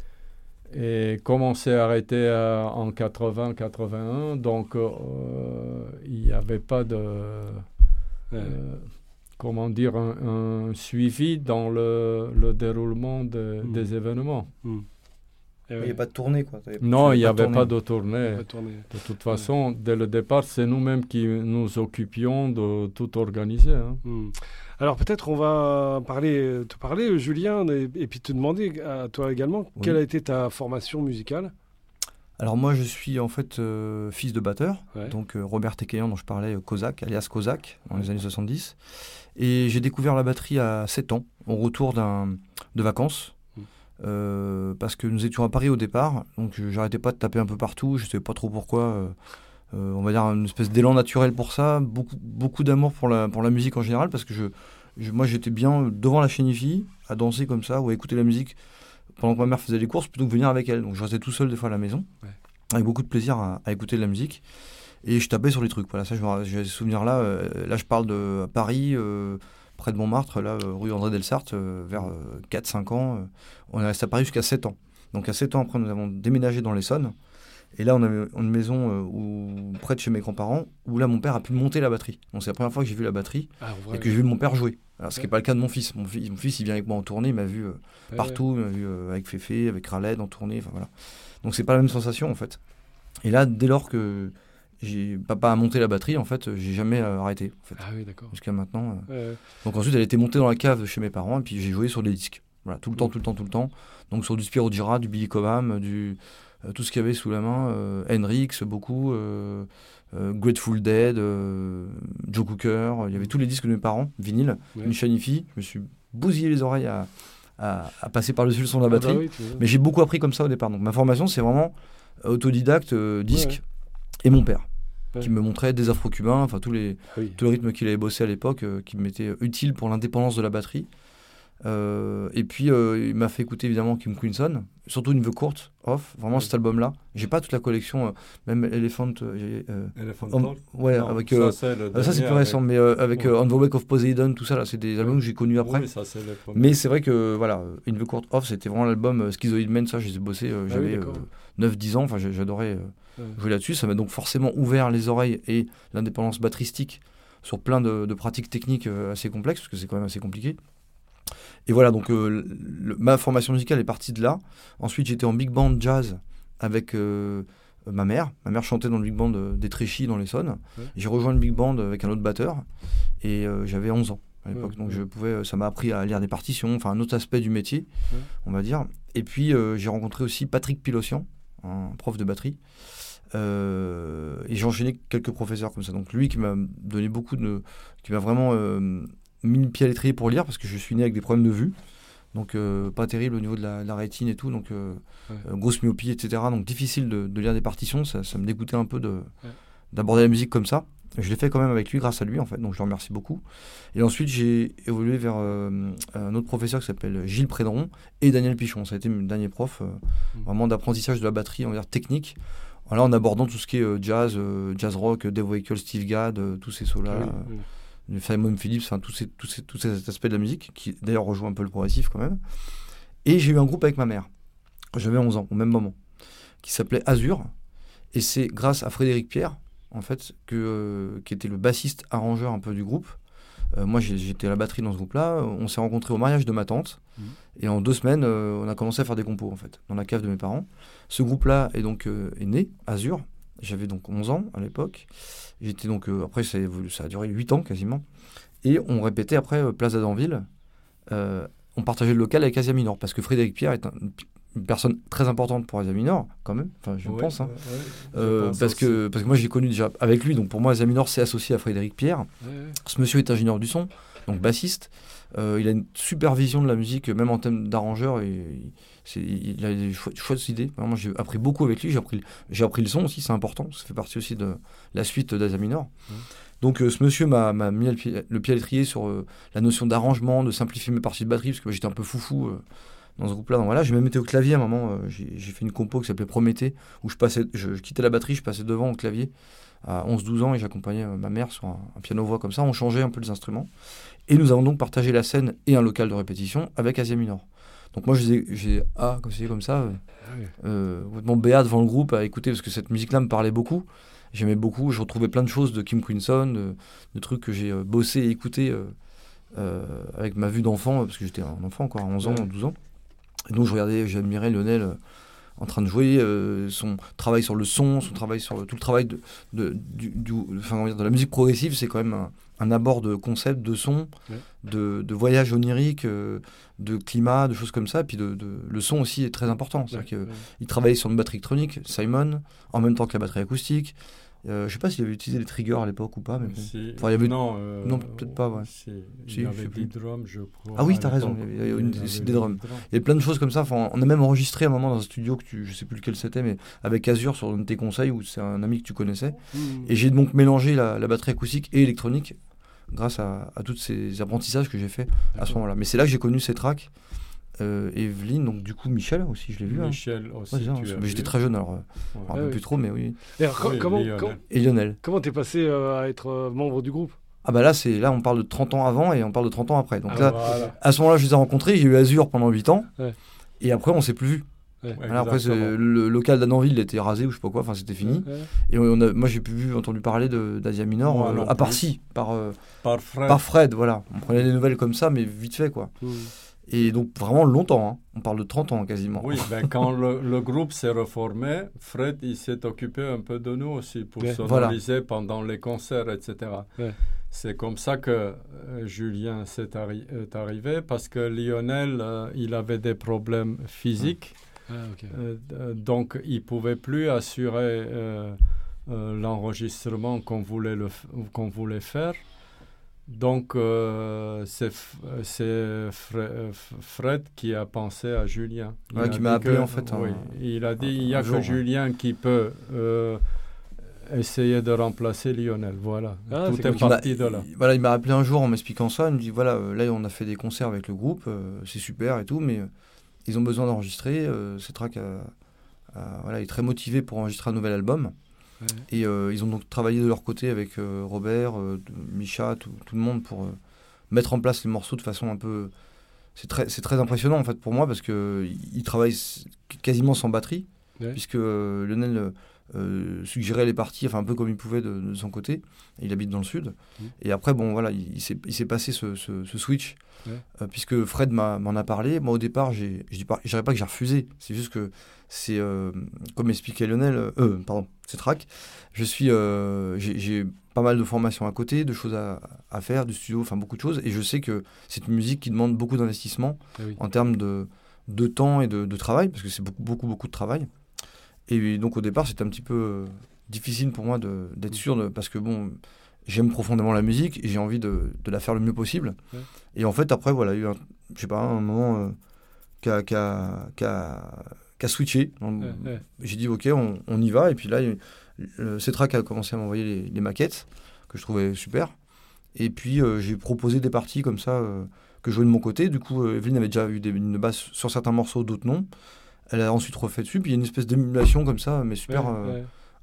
Et comme on s'est arrêté euh, en quatre-vingts quatre-vingt-un, donc euh, il n'y avait pas de... Ouais. Euh, comment dire, un, un suivi dans le, le déroulement de, mmh. des événements. Mmh. Il n'y avait pas de tournée, quoi. Non, il n'y avait pas de tournée. Pas de tournée. De toute façon, ouais. dès le départ, c'est nous-mêmes qui nous occupions de tout organiser. Hein. Mmh. Alors peut-être on va parler, te parler, Julien, et, et puis te demander à toi également, oui. quelle a été ta formation musicale? Alors moi, je suis en fait euh, fils de batteur, ouais. donc euh, Robert Tekeyan, dont je parlais, euh, Kozak, alias Kozak, dans les années soixante-dix. Et j'ai découvert la batterie à sept ans, au retour d'un, de vacances. Euh, parce que nous étions à Paris au départ, donc euh, j'arrêtais pas de taper un peu partout, je ne savais pas trop pourquoi, euh, euh, on va dire une espèce d'élan naturel pour ça, beaucoup, beaucoup d'amour pour la, pour la musique en général, parce que je, je, moi j'étais bien devant la chaîne I-Fi, à danser comme ça, ou à écouter la musique pendant que ma mère faisait les courses, plutôt que venir avec elle, donc je restais tout seul des fois à la maison, ouais. avec beaucoup de plaisir à, à écouter de la musique, et je tapais sur les trucs, voilà, ça j'ai ces souvenirs-là, euh, là je parle de Paris, euh, près de Montmartre, là, euh, rue André Delsarte, euh, vers euh, quatre cinq ans. Euh, on est resté à Paris jusqu'à sept ans. Donc à sept ans après, nous avons déménagé dans l'Essonne. Et là, on avait une maison euh, où, près de chez mes grands-parents, où là, mon père a pu monter la batterie. Donc c'est la première fois que j'ai vu la batterie ah, et que j'ai vu mon père jouer. Alors, ce qui n'est pas le cas de mon fils. Mon fils, mon fils il vient avec moi en tournée, il m'a vu euh, ouais, partout, ouais. il m'a vu euh, avec Féfé, avec Raled en tournée. Voilà. Donc c'est pas la même sensation, en fait. Et là, dès lors que j'ai, papa a monté la batterie, en fait, j'ai jamais euh, arrêté. En fait, ah oui, d'accord. Jusqu'à maintenant. Euh. Ouais, ouais. Donc ensuite, elle était montée dans la cave de chez mes parents, et puis j'ai joué sur des disques. Voilà, tout le mmh. temps, tout le temps, tout le temps. Donc sur du Spyro Gyra, du Billy Cobham, du, euh, tout ce qu'il y avait sous la main. Euh, Hendrix, beaucoup. Euh, euh, Grateful Dead, euh, Joe Cooker. Il y avait tous les disques de mes parents, vinyle, ouais. une chaîne hi-fi. Je me suis bousillé les oreilles à, à, à passer par-dessus le son de la batterie. Ah bah oui, mais j'ai beaucoup appris comme ça au départ. Donc ma formation, c'est vraiment autodidacte, euh, disque, ouais, ouais. et mon père. Ouais. Qui me montrait des afro-cubains, enfin tous les, oui. tous les rythmes qu'il avait bossé à l'époque, euh, qui m'étaient utiles pour l'indépendance de la batterie. Euh, et puis euh, il m'a fait écouter évidemment Kim Crimson, surtout une vœu courte, off, vraiment ouais. cet album-là. J'ai pas toute la collection, euh, même Elephant. Euh, euh, Elephant on, ouais, non, avec euh, ça, c'est, euh, ça c'est plus récent, avec... mais euh, avec ouais. euh, On the Wake of Poseidon, tout ça là, c'est des albums ouais. que j'ai connus après. Oui, ça, c'est mais c'est vrai que voilà, une vœu courte, off, c'était vraiment l'album euh, Schizoid Man, ça, je les ai bossés, euh, j'avais ah oui, euh, neuf dix ans, enfin j'adorais. Euh, jouer là-dessus, ça m'a donc forcément ouvert les oreilles et l'indépendance batteristique sur plein de, de pratiques techniques euh, assez complexes, parce que c'est quand même assez compliqué. Et voilà, donc euh, le, ma formation musicale est partie de là. Ensuite, j'étais en big band jazz avec euh, ma mère. Ma mère chantait dans le big band euh, des Tréchy dans l'Essonne. Ouais. J'ai rejoint le big band avec un autre batteur et euh, j'avais onze ans à l'époque. Ouais, donc ouais. je pouvais, ça m'a appris à lire des partitions, enfin un autre aspect du métier, ouais. on va dire. Et puis euh, j'ai rencontré aussi Patrick Pilossian, un prof de batterie. Euh, et j'ai enchaîné quelques professeurs comme ça. Donc lui qui m'a donné beaucoup de, qui m'a vraiment euh, mis le pied à l'étrier pour lire, parce que je suis né avec des problèmes de vue, donc euh, pas terrible au niveau de la, la rétine et tout, donc euh, ouais. euh, grosse myopie, et cetera. Donc difficile de, de lire des partitions, ça, ça me dégoûtait un peu de, ouais. d'aborder la musique comme ça. Je l'ai fait quand même avec lui, grâce à lui en fait, donc je le remercie beaucoup. Et ensuite j'ai évolué vers euh, un autre professeur qui s'appelle Gilles Prédron et Daniel Pichon. Ça a été mon dernier prof, euh, mmh. vraiment d'apprentissage de la batterie, on va dire technique. Voilà, en abordant tout ce qui est euh, jazz, euh, jazz rock, Dave Weckl, Steve Gadd, euh, tous ces solos-là, ah oui, oui. du Simon Phillips, enfin tous ces, tous ces, tous ces aspects de la musique, qui d'ailleurs rejoint un peu le progressif quand même. Et j'ai eu un groupe avec ma mère, quand j'avais onze ans, au même moment, qui s'appelait Azur. Et c'est grâce à Frédéric Pierre, en fait, que, euh, qui était le bassiste arrangeur un peu du groupe. Euh, moi, j'ai, j'étais à la batterie dans ce groupe-là. On s'est rencontrés au mariage de ma tante. Mmh. Et en deux semaines, euh, on a commencé à faire des compos, en fait, dans la cave de mes parents. Ce groupe-là est donc euh, est né, Azur. J'avais donc onze ans à l'époque. J'étais donc, euh, après, ça a, ça a duré huit ans quasiment. Et on répétait après euh, Place d'Adanville. Euh, on partageait le local avec Asia Minor, parce que Frédéric Pierre est un... une personne très importante pour Asia Minor, quand même, enfin je ouais, pense, hein. ouais, ouais, euh, pense parce, que, parce que moi j'ai connu déjà avec lui, donc pour moi Asia Minor c'est associé à Frédéric Pierre. Ouais, ouais. Ce monsieur est ingénieur du son, donc bassiste, euh, il a une super vision de la musique, même en termes d'arrangeur, et, c'est, il a des cho- chouettes idées. Vraiment, j'ai appris beaucoup avec lui, j'ai appris, j'ai appris le son aussi, c'est important, ça fait partie aussi de la suite d'Asia Minor. Ouais. Donc euh, ce monsieur m'a, m'a mis le pied, le pied à l'étrier sur euh, la notion d'arrangement, de simplifier mes parties de batterie, parce que moi, j'étais un peu foufou euh, dans ce groupe-là. Donc voilà, j'ai même été au clavier à un moment, euh, j'ai, j'ai fait une compo qui s'appelait Prométhée, où je, passais, je, je quittais la batterie, je passais devant au clavier à onze douze ans et j'accompagnais euh, ma mère sur un, un piano-voix comme ça, on changeait un peu les instruments. Et nous avons donc partagé la scène et un local de répétition avec Asia Minor. Donc moi, j'ai, j'ai ah, comme, c'est, comme ça, euh, euh, complètement béat devant le groupe à écouter, parce que cette musique-là me parlait beaucoup. J'aimais beaucoup, je retrouvais plein de choses de Kim Crimson, de, de trucs que j'ai euh, bossé et écouté euh, euh, avec ma vue d'enfant, parce que j'étais un enfant, quoi, à onze ans, douze ans. Et donc je regardais, j'admirais Lionel euh, en train de jouer, euh, son travail sur le son, son travail sur tout le travail de, de, du, du, enfin, on va dire de la musique progressive, c'est quand même un, un abord de concept, de son, ouais. de, de voyage onirique, euh, de climat, de choses comme ça. Et puis de, de, le son aussi est très important. C'est-à-dire ouais, qu'il ouais. travaillait sur une batterie électronique, Simon, en même temps que la batterie acoustique. Euh, je ne sais pas s'il avait utilisé les triggers à l'époque ou pas. Mais si, enfin, il y avait... Non, euh, non, peut-être pas. Ouais. Si, il si, y avait des drums, je crois. Ah oui, tu as raison. Il y avait, une, il y avait des drums. drums. Il y a plein de choses comme ça. Enfin, on a même enregistré un moment dans un studio, que tu, je ne sais plus lequel c'était, mais avec Azur sur un de tes conseils, où c'est un ami que tu connaissais. Mmh. Et j'ai donc mélangé la, la batterie acoustique et électronique grâce à, à tous ces apprentissages que j'ai fait à ce moment-là. Mais c'est là que j'ai connu ces tracks. Euh, Evelyne, donc du coup Michel aussi, je l'ai vu. Michel hein. aussi. Ouais, ça, mais j'étais très jeune alors, ouais. un peu ouais, plus oui. trop, mais oui. Et, alors, oui, comment, Lionel. Comment, et Lionel. Comment t'es passé euh, à être euh, membre du groupe ? Ah bah là, c'est, là, on parle de trente ans avant et on parle de trente ans après. Donc ah, là, voilà. à ce moment-là, je les ai rencontrés, j'ai eu Azur pendant huit ans, ouais. et après, on ne s'est plus vus. Ouais. Alors après, c'est, le local d'Adanville était rasé ou je sais pas quoi, enfin c'était fini. Ouais. Et on a, moi, j'ai plus entendu parler de, d'Asia Minor, ouais, euh, à part si, par, euh, par, Fred. par Fred, voilà. On prenait des nouvelles comme ça, mais vite fait, quoi. Mmh. Et donc vraiment longtemps, hein. On parle de trente ans quasiment. Oui, ben quand le, le groupe s'est reformé, Fred il s'est occupé un peu de nous aussi pour ouais, sonoriser voilà. pendant les concerts, et cetera. Ouais. C'est comme ça que euh, Julien s'est arri- est arrivé, parce que Lionel, euh, il avait des problèmes physiques, ah, okay. euh, donc il ne pouvait plus assurer euh, euh, l'enregistrement qu'on voulait, le f- qu'on voulait faire. Donc, euh, c'est, c'est Fred qui a pensé à Julien. Il ouais, qui m'a appelé que, en fait. Oui, un, il a dit il n'y a que jour, Julien hein. qui peut euh, essayer de remplacer Lionel. Voilà, ah, tout est, est parti de là. Il, voilà, il m'a appelé un jour en m'expliquant ça. Il me dit voilà, euh, là on a fait des concerts avec le groupe, euh, c'est super et tout, mais euh, ils ont besoin d'enregistrer. Euh, Cetrac a, a, voilà, est très motivé pour enregistrer un nouvel album. Ouais. Et euh, ils ont donc travaillé de leur côté avec euh, Robert, euh, Micha, tout, tout le monde pour euh, mettre en place les morceaux de façon un peu... C'est très, c'est très impressionnant en fait pour moi parce qu'ils travaillent quasiment sans batterie, ouais. puisque euh, Lionel euh, suggérait les parties, enfin un peu comme il pouvait de, de son côté. Il habite dans le sud. Mmh. Et après, bon voilà, il, il, s'est, il s'est passé ce, ce, ce switch, ouais. euh, puisque Fred m'a, m'en a parlé. Moi au départ, j'ai, je ne dirais pas que j'ai refusé, c'est juste que c'est, euh, comme expliquait Lionel, euh, pardon, Cetrac, je suis, euh, j'ai, j'ai pas mal de formations à côté, de choses à, à faire, du studio, enfin beaucoup de choses, et je sais que c'est une musique qui demande beaucoup d'investissement ah oui. en termes de, de temps et de, de travail, parce que c'est beaucoup, beaucoup, beaucoup de travail. Et donc au départ, c'était un petit peu euh, difficile pour moi de, d'être sûr, de, parce que bon, j'aime profondément la musique et j'ai envie de, de la faire le mieux possible. Ouais. Et en fait, après, voilà, il y a eu un, je sais pas, un moment euh, qui a, qui a, qui a qui a switché. Ouais, ouais. J'ai dit ok, on, on y va. Et puis là, le Cetrac a commencé à m'envoyer les, les maquettes que je trouvais super. Et puis euh, j'ai proposé des parties comme ça euh, que je jouais de mon côté. Du coup, euh, Evelyne avait déjà eu des, une basse sur certains morceaux, d'autres non. Elle a ensuite refait dessus. Puis il y a une espèce d'émulation comme ça, mais super, ouais, euh, ouais.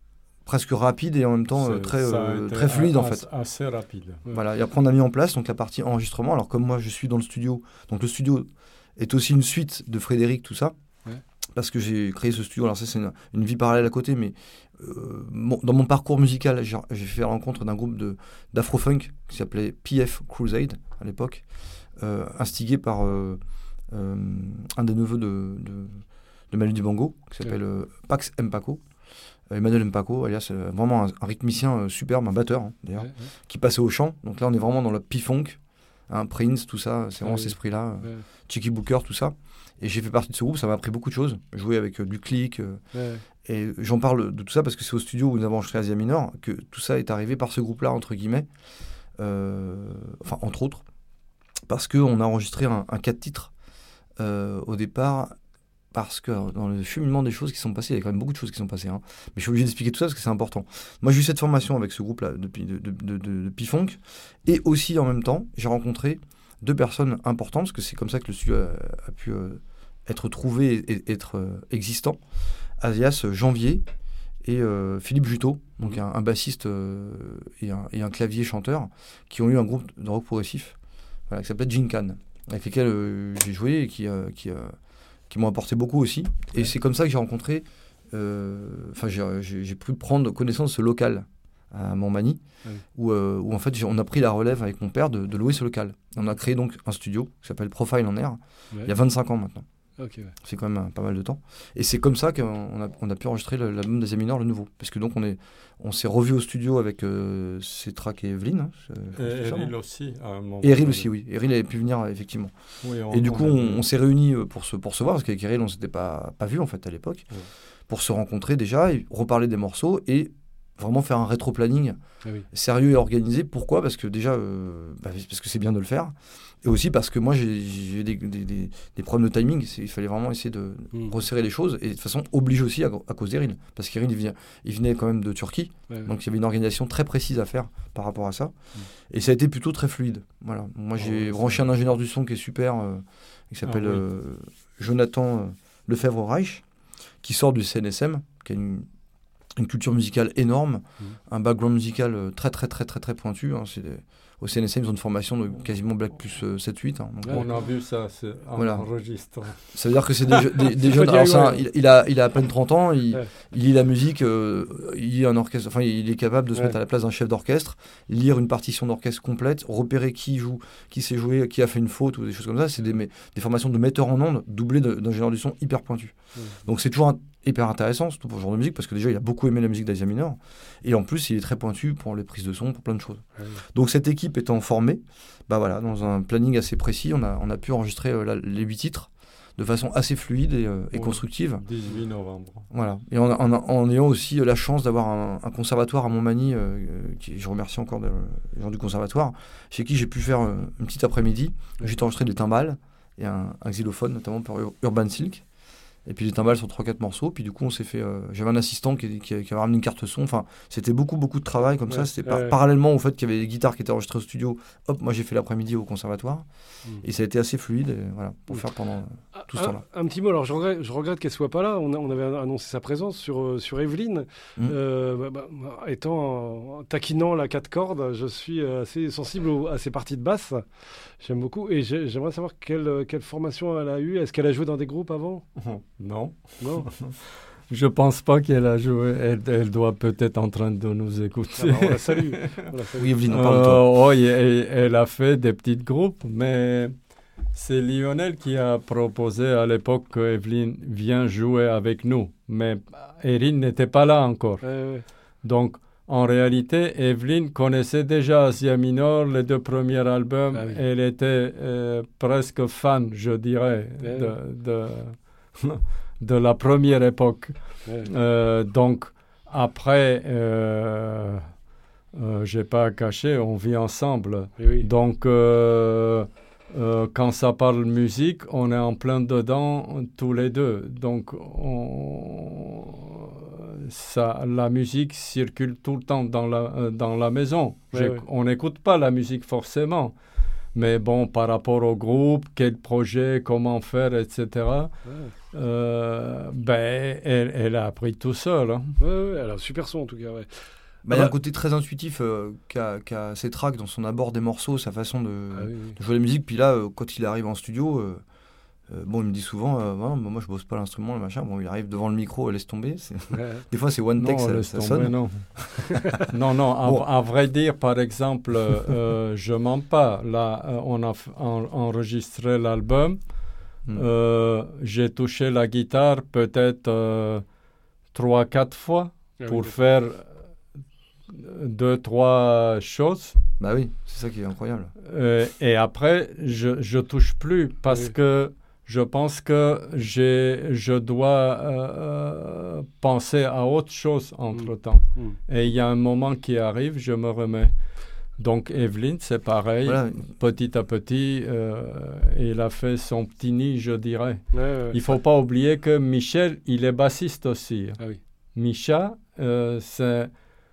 presque rapide et en même temps euh, très, euh, très fluide, a, en fait. Assez rapide. Ouais. Voilà, et après, on a mis en place donc, la partie enregistrement. Alors, comme moi, je suis dans le studio, donc le studio est aussi une suite de Frédéric, tout ça, ouais. Parce que j'ai créé ce studio. Alors, ça, c'est une, une vie parallèle à côté, mais euh, mon, dans mon parcours musical, j'ai, j'ai fait la rencontre d'un groupe de, d'afro-funk qui s'appelait P F Crusade, à l'époque, euh, instigé par euh, euh, un des neveux de, de, de Manu Dibango, qui s'appelle ouais. euh, Pax Mpako. Emmanuel Mpako, alias euh, vraiment un, un rythmicien euh, superbe, un batteur hein, d'ailleurs, ouais, ouais. qui passait au chant. Donc là, on est vraiment dans le P-Funk, hein, Prince, tout ça, c'est vraiment ouais, cet esprit-là. Ouais. Euh, Chicky Booker, tout ça. Et j'ai fait partie de ce groupe, ça m'a appris beaucoup de choses. Jouer avec euh, du click. Euh, ouais. Et j'en parle de tout ça parce que c'est au studio où nous avons enregistré Asia Minor que tout ça est arrivé par ce groupe-là, entre guillemets. Euh, enfin, entre autres. Parce qu'on a enregistré un, un quatre titres euh, au départ. Parce que dans le cheminement des choses qui sont passées, il y a quand même beaucoup de choses qui sont passées. Hein. Mais je suis obligé d'expliquer tout ça parce que c'est important. Moi, j'ai eu cette formation avec ce groupe-là depuis de, de, de, de, de P-Funk. Et aussi, en même temps, j'ai rencontré deux personnes importantes, parce que c'est comme ça que le studio a, a pu euh, être trouvé et, et être euh, existant. Alias Janvier et euh, Philippe Juteau, donc un, un bassiste euh, et, un, et un clavier-chanteur, qui ont eu un groupe de rock progressif voilà, qui s'appelait Jinkan, avec lesquels euh, j'ai joué et qui... Euh, qui euh, qui m'ont apporté beaucoup aussi. Et ouais. c'est comme ça que j'ai rencontré... Enfin, euh, j'ai, j'ai, j'ai pu prendre connaissance de ce local à Montmagny, ouais. où, euh, où en fait, on a pris la relève avec mon père de, de louer ce local. On a créé donc un studio qui s'appelle Profile en Air, ouais. il y a vingt-cinq ans maintenant. Okay, ouais. C'est quand même un, pas mal de temps. Et c'est comme ça qu'on a, on a pu enregistrer le, l'album d'Asia Minor, le nouveau. Parce que donc, on, est, on s'est revu au studio avec euh, Cétrac et Evelyne. Hein, et Eril aussi. Et Eril aussi, oui. Eril avait pu venir, effectivement. Oui, on, et du coup, on, on, on s'est réunis pour se, pour se voir, parce qu'avec Eril, on ne s'était pas, pas vu, en fait, à l'époque, ouais. pour se rencontrer déjà, et reparler des morceaux, et vraiment faire un rétro-planning ah oui. sérieux et organisé. Pourquoi ? Parce que déjà, euh, bah, parce que c'est bien de le faire. Et aussi parce que moi, j'ai, j'ai des, des, des, des problèmes de timing. C'est, il fallait vraiment essayer de mmh. resserrer les choses. Et de toute façon, oblige aussi à, à cause d'Eril. Parce qu'Eril, il, il venait quand même de Turquie. Ouais, donc, ouais. il y avait une organisation très précise à faire par rapport à ça. Mmh. Et ça a été plutôt très fluide. Voilà. Moi, j'ai oh, branché un ingénieur du son qui est super, euh, qui s'appelle ah, oui. euh, Jonathan euh, Lefebvre-Reich, qui sort du C N S M, qui a une, une culture musicale énorme, mmh. un background musical très, très, très, très, très pointu. Hein, c'est des, Au C N S M, ils ont une formation de quasiment Black plus euh, sept huit. Hein, ouais, on a vu ça, c'est un voilà. enregistre. Ça veut dire que c'est des, des, des jeunes... Alors ça, il, il, a, il a à peine trente ans, il, ouais. il lit la musique, euh, il lit un orchestre, enfin, il est capable de se ouais. mettre à la place d'un chef d'orchestre, lire une partition d'orchestre complète, repérer qui joue, qui sait jouer, qui a fait une faute ou des choses comme ça. C'est des, des formations de metteurs en ondes doublées de, d'ingénieurs du son hyper pointus. Ouais. Donc c'est toujours un, hyper intéressant, surtout pour ce genre de musique, parce que déjà, il a beaucoup aimé la musique d'Asia Minor. Et en plus, il est très pointu pour les prises de son, pour plein de choses. Ouais. Donc cette équipe étant formée, bah voilà, dans un planning assez précis, on a, on a pu enregistrer euh, la, les huit titres de façon assez fluide et, euh, et ouais, constructive. dix-huit novembre. Voilà. Et en, en, en ayant aussi la chance d'avoir un, un conservatoire à Montmagny, euh, qui, je remercie encore de, les gens du conservatoire, chez qui j'ai pu faire euh, une petite après-midi. Ouais. J'ai enregistré des timbales et un, un xylophone, notamment pour Ur- Urban Silk. Et puis les timbales sur trois quatre morceaux. Puis du coup, on s'est fait. Euh, j'avais un assistant qui, qui, qui avait ramené une carte son. Enfin, c'était beaucoup, beaucoup de travail comme ouais, ça. C'était par, ouais. parallèlement au fait qu'il y avait des guitares qui étaient enregistrées au studio. Hop, moi j'ai fait l'après-midi au conservatoire. Mmh. Et ça a été assez fluide. Et, voilà, pour mmh. faire pendant euh, tout ce un, temps-là. Un petit mot. Alors, je regrette, je regrette qu'elle soit pas là. On, a, on avait annoncé sa présence sur euh, sur Evelyne. Mmh. Euh, bah, bah, étant euh, taquinant la quatre cordes, je suis assez sensible au, à ses parties de basse. J'aime beaucoup. Et j'ai, j'aimerais savoir quelle quelle formation elle a eue. Est-ce qu'elle a joué dans des groupes avant ? Non. Non. Je pense pas qu'elle a joué. Elle, elle doit peut-être en train de nous écouter. Ah bah on la salue. On la salue. Oui, Evelyne, on parle de toi. Euh, oui, elle, elle a fait des petits groupes, mais c'est Lionel qui a proposé à l'époque que Evelyne vienne jouer avec nous. Mais Erin n'était pas là encore. Ouais, ouais. Donc, en réalité, Evelyne connaissait déjà Asia Minor, les deux premiers albums. Ah oui. Elle était euh, presque fan, je dirais, ouais. de, de, de la première époque. Ouais. Euh, donc, après, euh, euh, je n'ai pas caché, on vit ensemble. Oui. Donc, euh, euh, quand ça parle musique, on est en plein dedans tous les deux. Donc, on... Ça, la musique circule tout le temps dans la, euh, dans la maison. Ouais, ouais. On n'écoute pas la musique forcément, Mais bon, par rapport au groupe, quel projet, comment faire, et cetera, ouais. euh, ben, elle, elle a appris tout seul. Hein. Ouais, ouais, elle a un super son en tout cas. Ouais. Bah, il y a un côté très intuitif euh, qu'a, qu'a ses tracks dans son abord des morceaux, sa façon de, ah, oui, oui. de jouer la musique. Puis là, euh, quand il arrive en studio, euh, euh, bon, il me dit souvent, euh, bah, moi je bosse pas l'instrument, le machin. Bon, il arrive devant le micro, laisse tomber. C'est... Ouais. Des fois, c'est one take, non, ça, ça sonne. Tomber, non, non, non. À, bon. à vrai dire, par exemple, euh, je mens pas. Là, euh, on a f- en, enregistré l'album. Mm. Euh, j'ai touché la guitare peut-être euh, trois, quatre fois ah, pour oui, faire deux, trois choses. Bah oui, c'est ça qui est incroyable. Euh, et après, je je touche plus parce oui. que je pense que j'ai, je dois euh, penser à autre chose entre-temps. Mmh. Mmh. Et il y a un moment qui arrive, je me remets. Donc Evelyne, c'est pareil. Voilà. Petit à petit, euh, il a fait son petit nid, je dirais. Ouais, ouais. Il ne faut pas oublier que Michel, il est bassiste aussi. Ah oui. Micha, euh, c'est...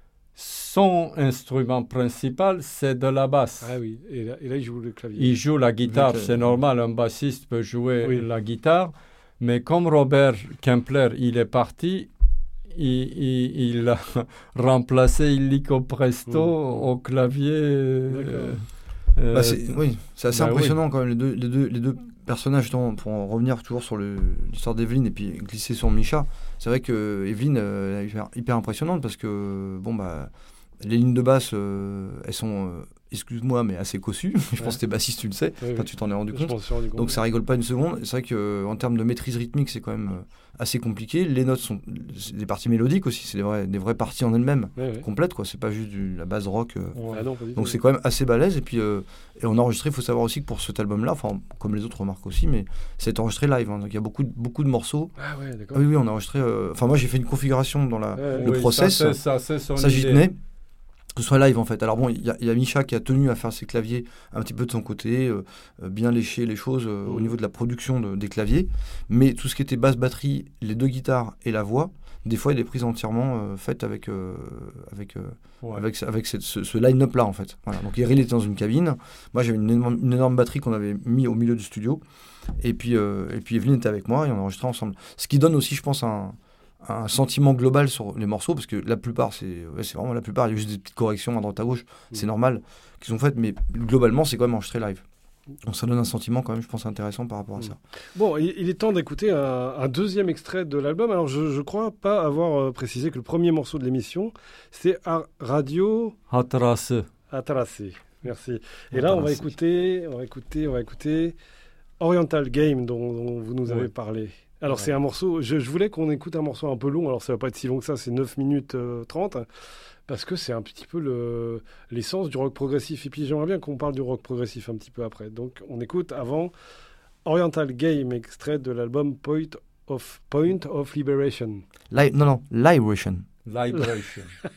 son instrument principal, c'est de la basse. Ah oui, et là, et là il joue le clavier. Il joue la guitare, c'est normal, un bassiste peut jouer oui. la guitare, mais comme Robert Kempler, il est parti, il, il, il a remplacé Illico Presto mmh. au clavier. Euh, euh, bah c'est, oui, c'est assez bah impressionnant oui. quand même, les deux, les deux, les deux personnages, pour en revenir toujours sur le, l'histoire d'Evelyne et puis glisser sur Micha. C'est vrai que Evelyne euh, est hyper, hyper impressionnante parce que bon bah les lignes de basse euh, elles sont euh, excuse-moi mais assez cossues. Je ouais. pense que t'es bassiste, tu le sais, ouais, enfin, oui. tu t'en es rendu compte. rendu compte. Donc ça rigole pas une seconde. C'est vrai que en termes de maîtrise rythmique c'est quand même euh, assez compliqué. Les notes sont c'est des parties mélodiques aussi, c'est des vraies des vraies parties en elles-mêmes ouais, ouais. complètes quoi. C'est pas juste du, la base rock. Euh, ouais. ah non, donc c'est quand même assez balèze et puis euh, et on a enregistré. Il faut savoir aussi que pour cet album-là, enfin comme les autres remarques aussi, mais c'est enregistré live. Hein, donc il y a beaucoup beaucoup de morceaux. Ah ouais d'accord. Oui oui on a enregistré. Enfin euh, moi j'ai fait une configuration dans la ouais, le oui, process. Ça, c'est, ça, c'est son ça j'y tenais. Que ce soit live en fait. Alors bon, il y, y a Micha qui a tenu à faire ses claviers un petit peu de son côté, euh, bien lécher les choses euh, mmh. au niveau de la production de, des claviers. Mais tout ce qui était basse, batterie, les deux guitares et la voix, des fois il est pris entièrement euh, faite avec euh, avec euh, ouais. avec avec cette, ce, ce line-up là en fait. Voilà. Donc Eril était dans une cabine. Moi j'avais une énorme, une énorme batterie qu'on avait mis au milieu du studio. Et puis euh, et puis Evelyne était avec moi et on enregistrait ensemble. Ce qui donne aussi, je pense, un un sentiment global sur les morceaux parce que la plupart c'est, ouais, c'est vraiment la plupart il y a juste des petites corrections à droite à gauche mmh. c'est normal qu'ils sont faites mais globalement c'est quand même enregistré live donc ça donne un sentiment quand même je pense intéressant par rapport à mmh. ça. Bon il, il est temps d'écouter un, un deuxième extrait de l'album. Alors je, je crois pas avoir euh, précisé que le premier morceau de l'émission c'est Ar- Radio Hatarase. Hatarase, merci. Et là on va écouter on va écouter on va écouter Oriental Game dont, dont vous nous avez ouais. parlé. Alors, ouais. c'est un morceau... Je, je voulais qu'on écoute un morceau un peu long. Alors, ça va pas être si long que ça. C'est neuf minutes trente. Parce que c'est un petit peu le, l'essence du rock progressif. Et puis, j'aimerais bien qu'on parle du rock progressif un petit peu après. Donc, on écoute avant Oriental Game, extrait de l'album Point of, Point of Liberation. Li- non, non. Liberation. Liberation.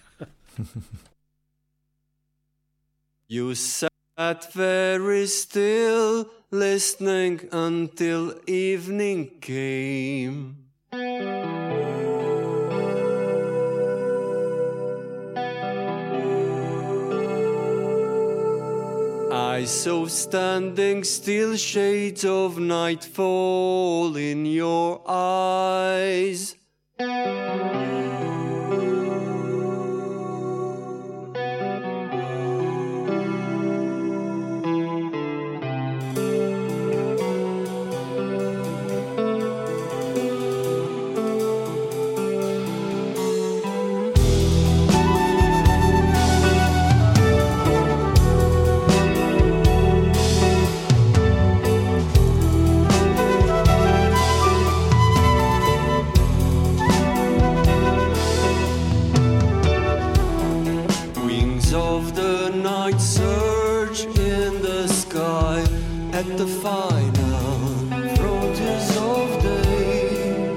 You sat very still, listening until evening came. I saw standing still shades of nightfall in your eyes. At the final frontiers of day,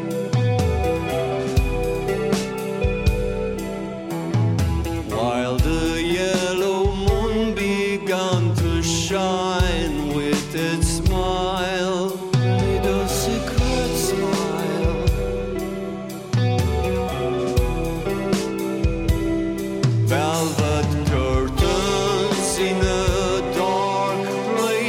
while the yellow moon began to shine with its smile, made a secret smile. Velvet curtains in a dark place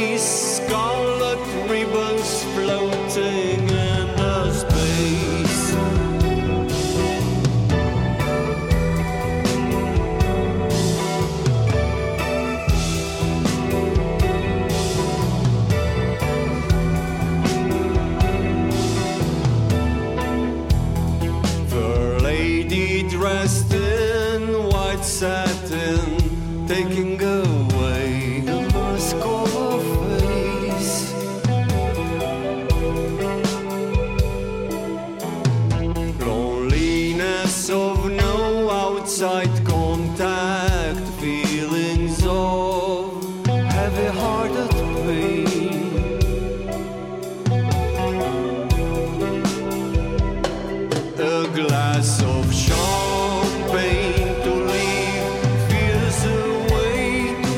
curtain, taking away the mask of a face. Loneliness of no outside contact, feelings of heavy-hearted pain. A glass of champagne to leave fears away, to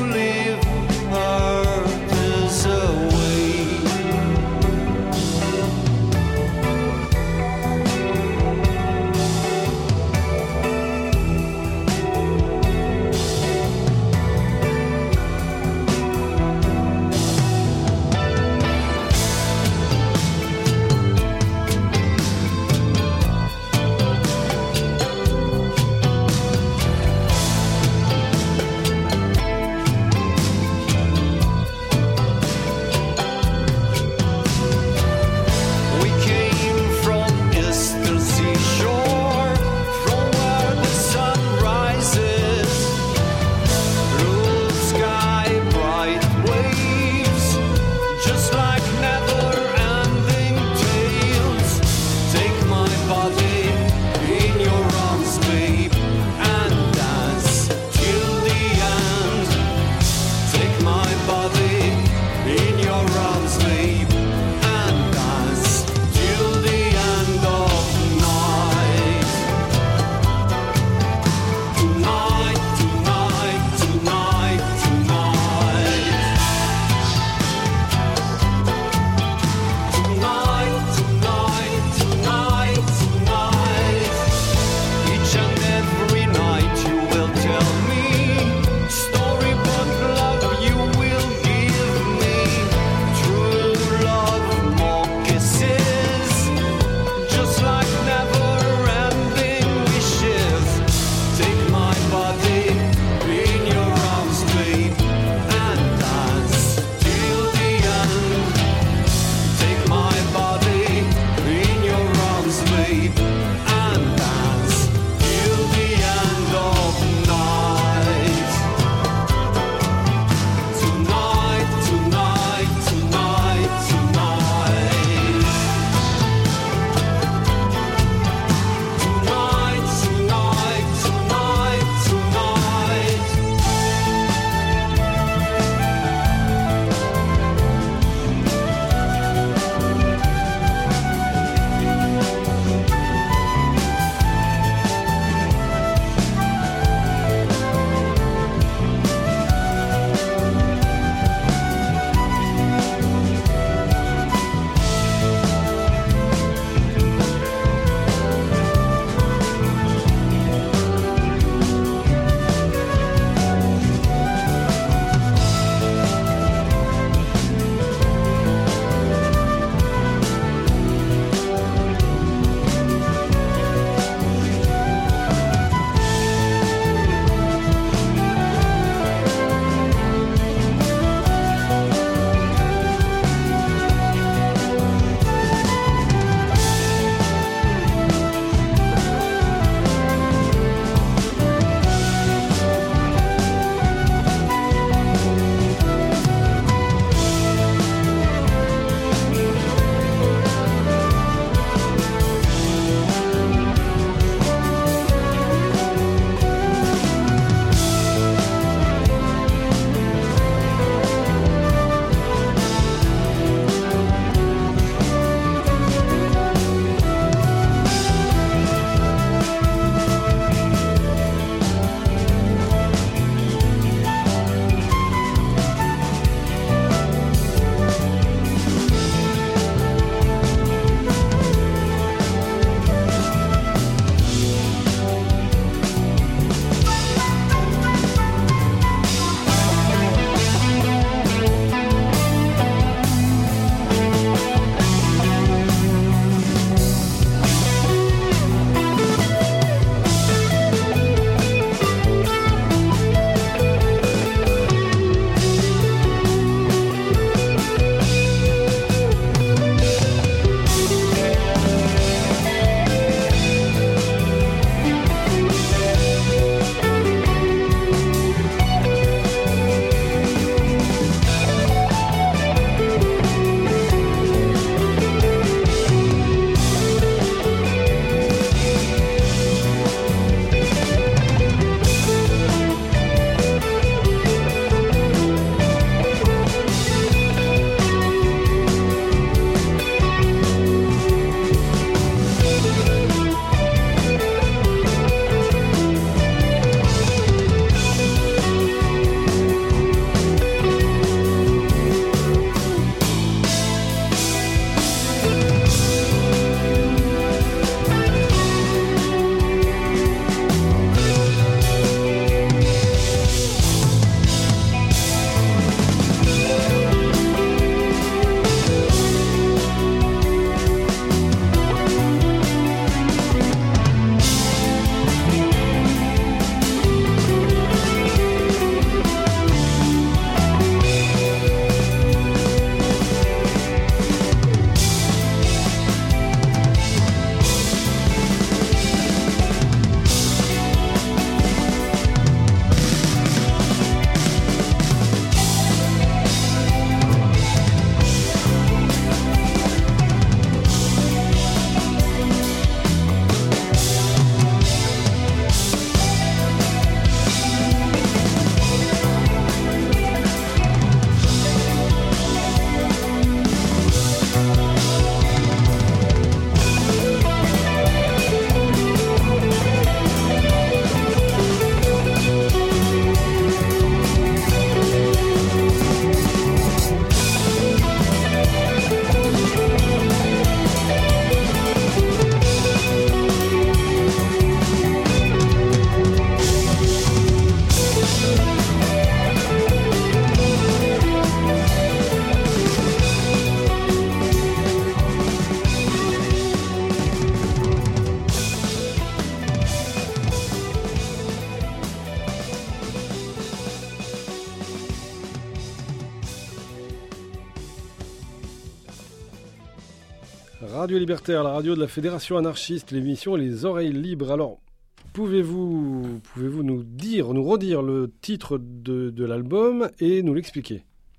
Radio Libertaire, la radio de la Fédération anarchiste, l'émission Les Oreilles Libres. Alors, pouvez-vous, pouvez-vous nous dire, nous redire le titre de, de l'album et nous l'expliquer?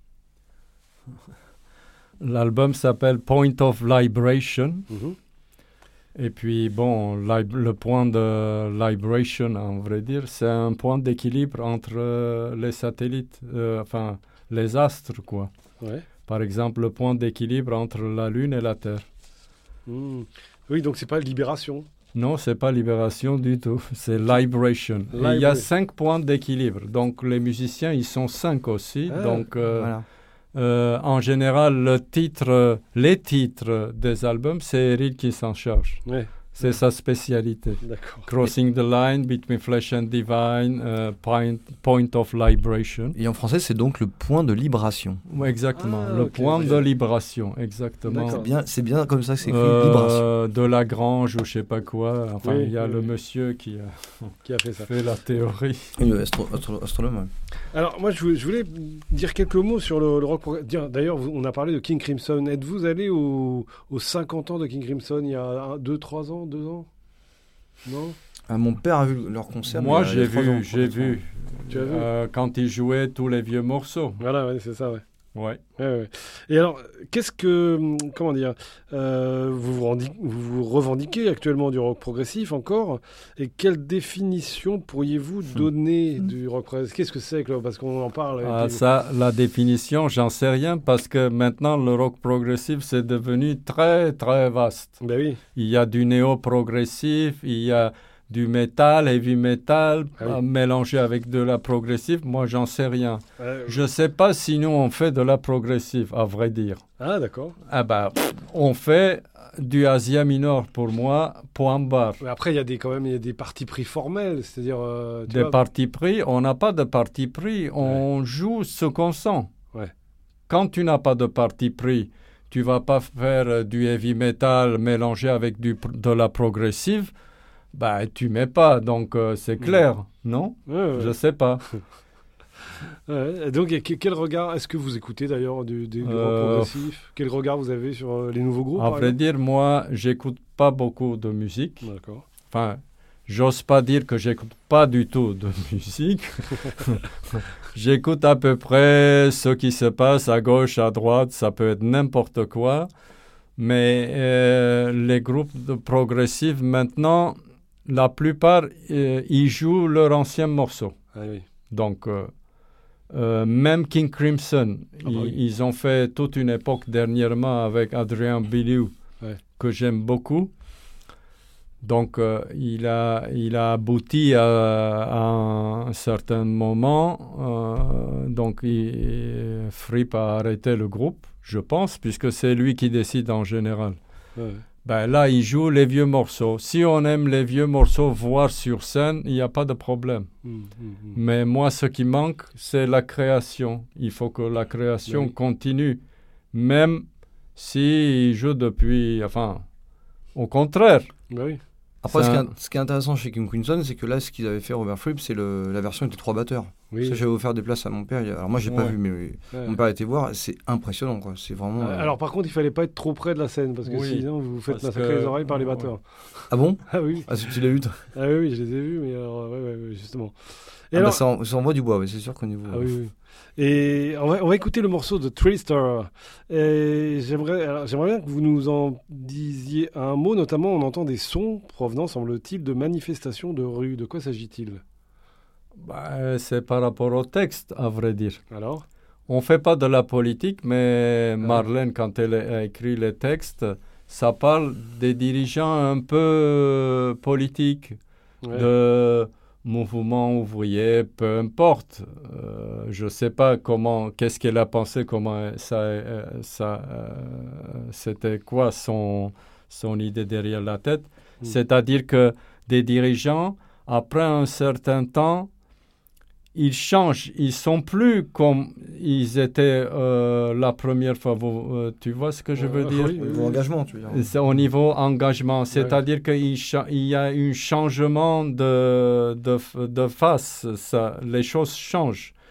L'album s'appelle Point of Libration. Mm-hmm. Et puis, bon, lib- le point de libration, en vrai dire, c'est un point d'équilibre entre euh, les satellites, euh, enfin, les astres, quoi. Ouais. Par exemple, le point d'équilibre entre la Lune et la Terre. Mm. Oui, donc c'est pas libération. Non, c'est pas libération du tout, c'est libration. Et il y a cinq points d'équilibre. Donc, les musiciens, ils sont cinq aussi. Ah, donc, euh, Voilà. euh, en général, le titre, les titres des albums, c'est Eril qui s'en charge. Ouais. C'est sa spécialité. D'accord. Crossing the line between flesh and divine, uh, point, point of libration. Et en français, c'est donc le point de libération. Ouais, exactement, Ah, le ok, point ouais. de libération, exactement. D'accord. C'est bien, c'est bien comme ça que c'est écrit, Euh, libération. de Lagrange ou je sais pas quoi. Enfin, il Oui, y a oui, le oui. monsieur qui a Qui a fait ça? fait la théorie. Oui, le astro- astro- astronome. ouais. Alors, moi, je voulais, je voulais dire quelques mots sur le, le rock progressif. D'ailleurs, vous- on a parlé de King Crimson. Êtes-vous allé au- aux cinquante ans de King Crimson il y a deux trois ans, deux ans? Non? Ah, mon père a vu leur concert. Moi, mais il y a- il y j'ai a trois ans, vu, j'ai trois ans. vu. Tu as vu? Euh, quand ils jouaient tous les vieux morceaux. Voilà, ouais, c'est ça, ouais. Ouais. Ouais, ouais. Et alors, qu'est-ce que, hum, comment dire, euh, vous, vous, rendi- vous vous revendiquez actuellement du rock progressif encore, et quelle définition pourriez-vous donner du rock progressif? Qu'est-ce que c'est que le- parce qu'on en parle. et Ah, puis- ça, la définition, j'en sais rien parce que maintenant le rock progressif c'est devenu très très vaste. Ben oui. Il y a du néo-progressif, il y a du métal, heavy metal, Ah oui. euh, mélangé avec de la progressive. Moi, j'en sais rien. Euh, Je ne sais pas si nous on fait de la progressive, à vrai dire. Ah, d'accord. Ah bah, on fait du Asia Minor pour moi, point barre. Mais après, il y a des, quand même il y a des partis pris formels, c'est-à-dire. euh, tu Des vois- partis pris, on n'a pas de parti pris, on joue ce qu'on sent. Ouais. Quand tu n'as pas de parti pris, tu vas pas faire euh, du heavy metal mélangé avec du, pr- de la progressive, bah tu mets pas, donc euh, c'est clair, non? Ouais, ouais. Je sais pas. Ouais. Et donc, et que- quel regard est-ce que vous écoutez d'ailleurs du, du, du rock Euh, progressif? Quel regard vous avez sur euh, les nouveaux groupes? À par vrai exemple dire, moi, j'écoute pas beaucoup de musique. D'accord. Enfin, j'ose pas dire que j'écoute pas du tout de musique. J'écoute à peu près ce qui se passe à gauche, à droite, ça peut être n'importe quoi. Mais euh, les groupes de progressifs, maintenant, la plupart, euh, ils jouent leurs anciens morceaux. Ah oui. Donc, euh, euh, même King Crimson, Ah bah ils, oui. ils ont fait toute une époque dernièrement avec Adrien Biliou, Ouais. que j'aime beaucoup. Donc, euh, il, a, il a abouti à, à un certain moment. Euh, donc, il, Fripp a arrêté le groupe, je pense, puisque c'est lui qui décide en général. Ouais. Ben là, il joue les vieux morceaux. Si on aime les vieux morceaux, voir sur scène, il n'y a pas de problème. Hum, hum, hum. Mais moi, ce qui manque, c'est la création. Il faut que la création Oui. continue, même s'il joue depuis... Enfin, au contraire. Bah oui. Après, ce C'est qui, est, un- ce qui est intéressant chez King Crimson, c'est que là, ce qu'ils avaient fait Robert Fripp, c'est le, la version avec les trois batteurs. Oui. Ça, j'avais offert des places à mon père. il y a- Alors moi, j'ai pas Ouais. vu, mais Ouais. mon père a été voir. C'est impressionnant, quoi. C'est vraiment. Euh, euh, Alors par contre, il fallait pas être trop près de la scène parce que Oui, sinon vous vous faites parce massacrer que- les oreilles par les ouais. batteurs. Ah bon? Ah oui, Ah, c'est que tu l'as eu toi. ah oui, oui, je les ai vus, mais alors, ouais, ouais, ouais, justement. Et Ah, alors, bah, ça, en- ça envoie du bois, ouais, c'est sûr qu'au niveau. ah oui, oui. Et on va, on va écouter le morceau de Trister. Et j'aimerais, alors, j'aimerais bien que vous nous en disiez un mot. Notamment, on entend des sons provenant, semble-t-il, de manifestations de rue. De quoi s'agit-il? Ben, c'est par rapport au texte, à vrai dire. Alors? On ne fait pas de la politique, mais Marlène, quand elle a écrit les textes, ça parle des dirigeants un peu euh, politiques, Ouais. de mouvements ouvriers, peu importe. Euh, je ne sais pas comment, qu'est-ce qu'elle a pensé, comment ça, euh, ça euh, c'était quoi son, son idée derrière la tête. Mm. C'est-à-dire que des dirigeants, après un certain temps, ils changent, ils sont plus comme ils étaient euh, la première fois. Vous, euh, tu vois ce que je veux Euh, dire? oui, Au niveau engagement, tu veux dire. C'est au niveau engagement, c'est-à-dire qu'il cha- il y a un changement de, de, f- de face, ça, les choses changent.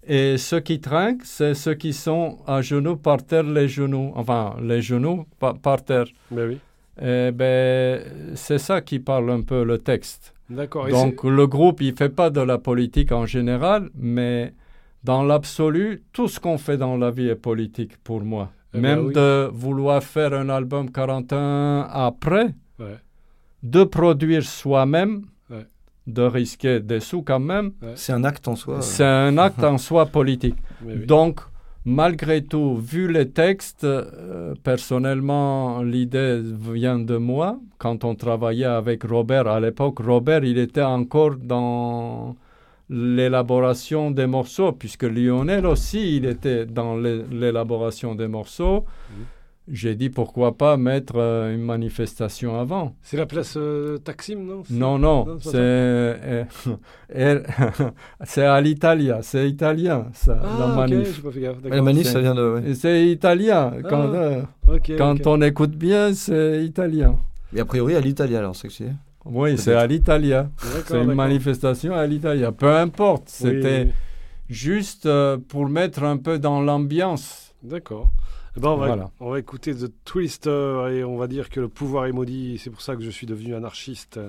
Et ceux qui trinquent, c'est ceux qui sont à genoux par terre, les genoux. Enfin, les genoux par, par terre. Ben oui. Et ben, c'est ça qui parle un peu le texte. D'accord. Et Donc c'est- le groupe, il ne fait pas de la politique en général, mais dans l'absolu, tout ce qu'on fait dans la vie est politique pour moi. Eh ben Même oui. de vouloir faire un album quarante et un après, Ouais. de produire soi-même, Ouais. de risquer des sous quand même, C'est un acte en soi. c'est un acte en soi politique. Mais oui. Donc, malgré tout, vu les textes, euh, personnellement, l'idée vient de moi. Quand on travaillait avec Robert à l'époque, Robert, il était encore dans l'élaboration des morceaux, puisque Lionel aussi, il était dans l'é- l'élaboration des morceaux. Mhm. J'ai dit, pourquoi pas mettre euh, une manifestation avant. C'est la place euh, Taksim, non C'est- Non, non, Non, c'est pas c'est, euh, euh, c'est à l'Italia, c'est italien, ça, Ah, la ok, manif. j'ai pas fait gaffe. Ouais, la D'accord. manif, C'est- ça vient de. ouais. Et c'est italien. Quand, Ah, euh, Ok, quand ok. on écoute bien, c'est italien. Et a priori, à l'Italie, alors, c'est que c'est. Oui, c'est à l'Italia. D'accord, C'est une d'accord. manifestation à l'Italia. Peu importe, Oui, c'était oui, juste euh, pour mettre un peu dans l'ambiance. oui. D'accord. Eh ben, on, va, Voilà. on va écouter The Twister et on va dire que le pouvoir est maudit. C'est pour ça que je suis devenu anarchiste.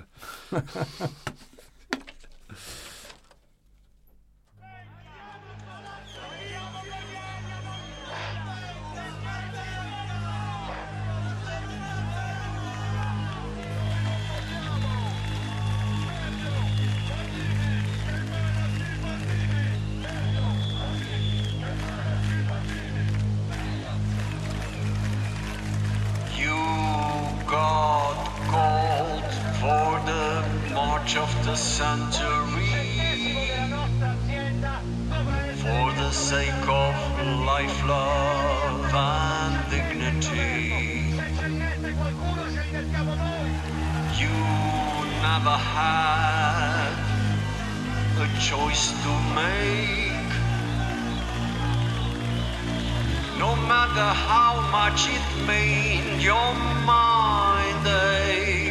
You got called for the march of the century, for the sake of life, love, and dignity. You never had a choice to make. No matter how much it made your mind ache.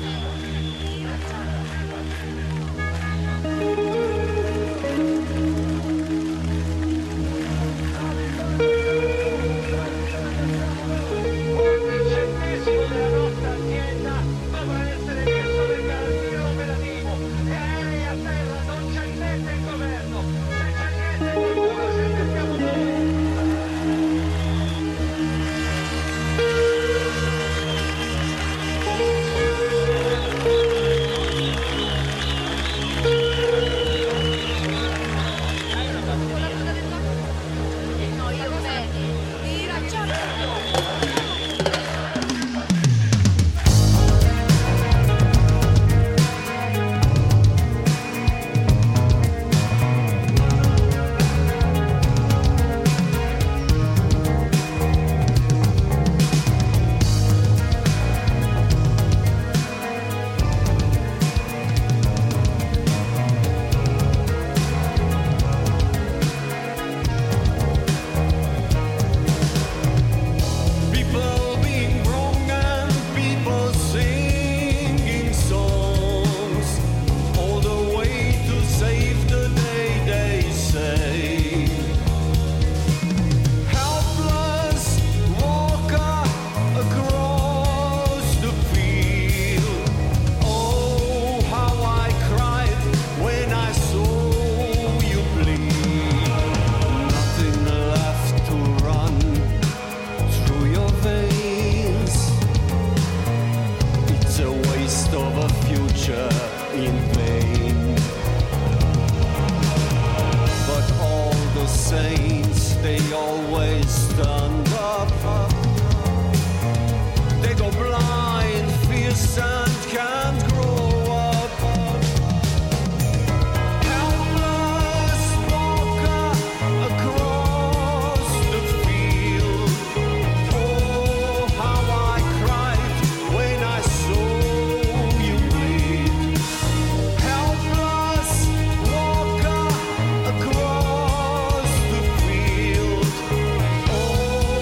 People being wrong and people singing songs, all the way to save the day, they say. Helpless walker across the field. Oh, how I cried when I saw you bleed. Nothing left to run through your veins. It's a waste of a future in vain. But all the saints, they always stand up. They go blind, fierce and can't grow up. Helpless walker across the field. Oh, how I cried when I saw you bleed. Helpless walker across the field. Oh,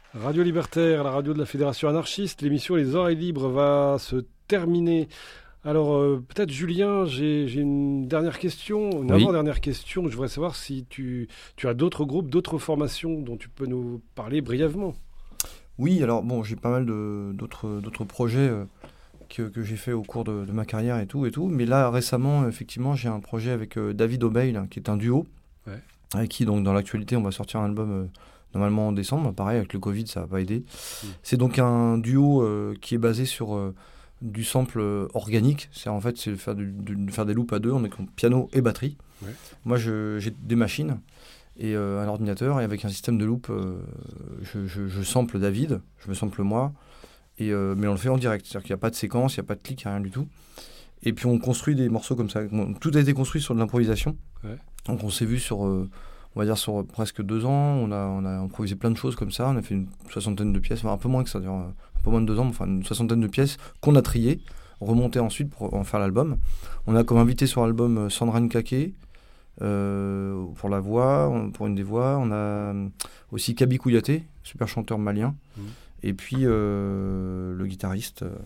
Radio Libertaire, la radio de la Fédération anarchiste, l'émission Les Oreilles Libres va se terminer. Alors euh, peut-être Julien, j'ai, j'ai une dernière question, une Oui. avant-dernière question. Je voudrais savoir si tu, tu as d'autres groupes, d'autres formations dont tu peux nous parler brièvement. Oui, alors bon, j'ai pas mal de, d'autres, d'autres projets euh, que, que j'ai fait au cours de, de ma carrière et tout, et tout. Mais là, récemment, effectivement, j'ai un projet avec euh, David Obeil, là, qui est un duo, Ouais. avec qui, donc, dans l'actualité, on va sortir un album euh, normalement en décembre. Pareil, avec le Covid, ça n'a pas aidé. Mm. C'est donc un duo euh, qui est basé sur euh, du sample euh, organique. C'est en fait, c'est faire, du, du- faire des loops à deux, on est comme piano et batterie. Ouais. Moi, je, j'ai des machines et euh, un ordinateur, et avec un système de loop, euh, je, je, je sample David, je me sample moi, et, euh, mais on le fait en direct, c'est-à-dire qu'il n'y a pas de séquence, il n'y a pas de clic, il n'y a rien du tout. Et puis on construit des morceaux comme ça. Bon, tout a été construit sur de l'improvisation. Ouais. Donc on s'est vu sur, euh, on va dire sur presque deux ans, on a, on a improvisé plein de choses comme ça, on a fait une soixantaine de pièces, enfin un peu moins que ça, d'ailleurs, un peu moins de deux ans, mais enfin une soixantaine de pièces qu'on a triées, remontées ensuite pour en faire l'album. On a comme invité sur l'album euh, Sandra Nkake, Euh, pour la voix, on- pour une des voix. On a euh, aussi Kabi Kouyaté, super chanteur malien. Mhm. Et puis euh, le guitariste euh,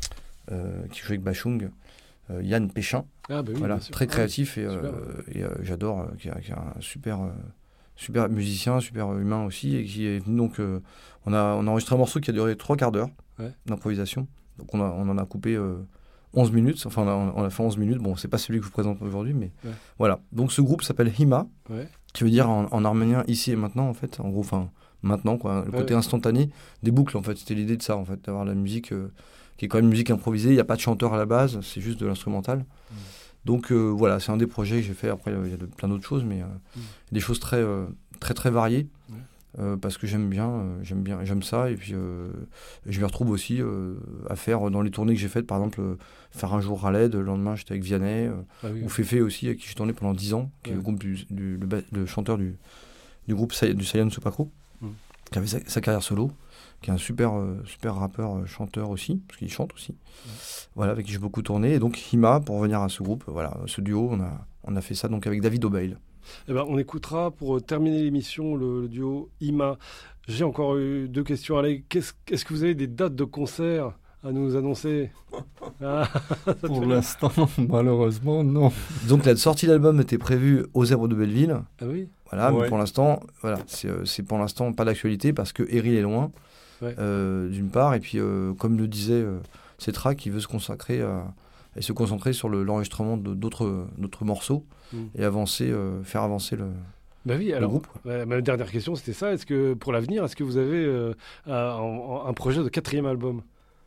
euh, qui joue avec Bachung, euh, Yann Péchin. Ah, bah oui, Voilà, bien sûr. très Ah oui, créatif et, euh, super. et, euh, j'adore, euh, qui, est- qui est un super, euh, super musicien, super humain aussi. Et qui est venu donc. euh, on, a, on a enregistré un morceau qui a duré trois quarts d'heure Ouais. d'improvisation. Donc on, a, on en a coupé euh, onze minutes. Enfin, on a, on a fait onze minutes. Bon, c'est pas celui que je vous présente aujourd'hui, mais Ouais. voilà. Donc ce groupe s'appelle Hima, Ouais. qui veut dire en, en arménien ici et maintenant, en fait. En gros, enfin, maintenant, quoi. Le Ouais, côté ouais. instantané des boucles, en fait. C'était l'idée de ça, en fait, d'avoir la musique euh, qui est quand même une musique improvisée. Il n'y a pas de chanteur à la base, c'est juste de l'instrumental. Donc euh, voilà, c'est un des projets que j'ai fait. Après, euh, il y a de- plein d'autres choses, mais euh, Mm. des choses très, euh, très, très variées. Ouais. Euh, parce que j'aime bien, euh, j'aime bien, j'aime ça. Et puis, euh, je me retrouve aussi euh, à faire dans les tournées que j'ai faites, par exemple, euh, faire un jour Raled, le lendemain j'étais avec Vianney, euh, Ah oui, ou oui. Féfé aussi, avec qui j'ai tourné pendant dix ans, qui est Ouais. le groupe du, du- le, ba- le chanteur du, du groupe Say- du Sayan Supakro, Mm. qui avait sa, sa carrière solo, qui est un super, euh, super rappeur, euh, chanteur aussi, parce qu'il chante aussi. Voilà, avec qui j'ai beaucoup tourné. Et donc Hima, pour revenir à ce groupe, voilà, ce duo, on a, on a fait ça donc avec David Obeil. Eh ben, on écoutera pour euh, terminer l'émission le, le duo Ima. J'ai encore eu deux questions. Allez, qu'est-ce, est-ce que vous avez des dates de concert à nous annoncer? Ah, ça te Pour fait- l'instant, malheureusement, non. Donc la sortie de l'album était prévue aux Zèbres de Belleville. Ah oui. Voilà, mais Ouais. pour l'instant, voilà, c'est, euh, c'est pour l'instant pas d'actualité parce que Eril est loin, Ouais. euh, d'une part, et puis euh, comme le disait euh, Cetra, qui veut se consacrer à, et se concentrer sur le- l'enregistrement de, d'autres, d'autres morceaux Mm. et avancer, euh, faire avancer le, Bah oui, le alors, groupe. quoi. ouais, ma dernière question, c'était ça. Est-ce que pour l'avenir, est-ce que vous avez euh, un, un- un projet de quatrième album?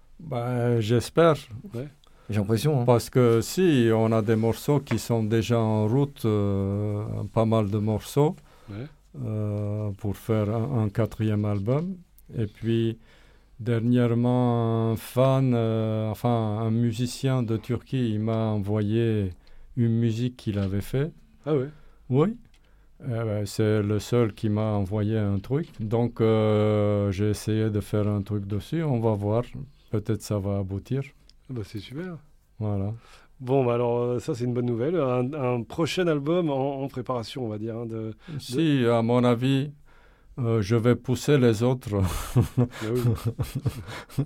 Ben, j'espère. J'ai l'impression. Hein. Parce que si, on a des morceaux qui sont déjà en route, euh, pas mal de morceaux, Ouais. euh, pour faire un, un quatrième album. Et puis, dernièrement, un fan, euh, enfin, un musicien de Turquie, il m'a envoyé une musique qu'il avait fait. Ah ouais. Oui. Euh, ben, c'est le seul qui m'a envoyé un truc. Donc, euh, j'ai essayé de faire un truc dessus. On va voir. Peut-être ça va aboutir. Ah bah, c'est super. Voilà. Bon, bah alors euh, ça c'est une bonne nouvelle. Un, un prochain album en, en préparation, on va dire. hein, de... Si, à mon avis, euh, je vais pousser les autres. Ah oui.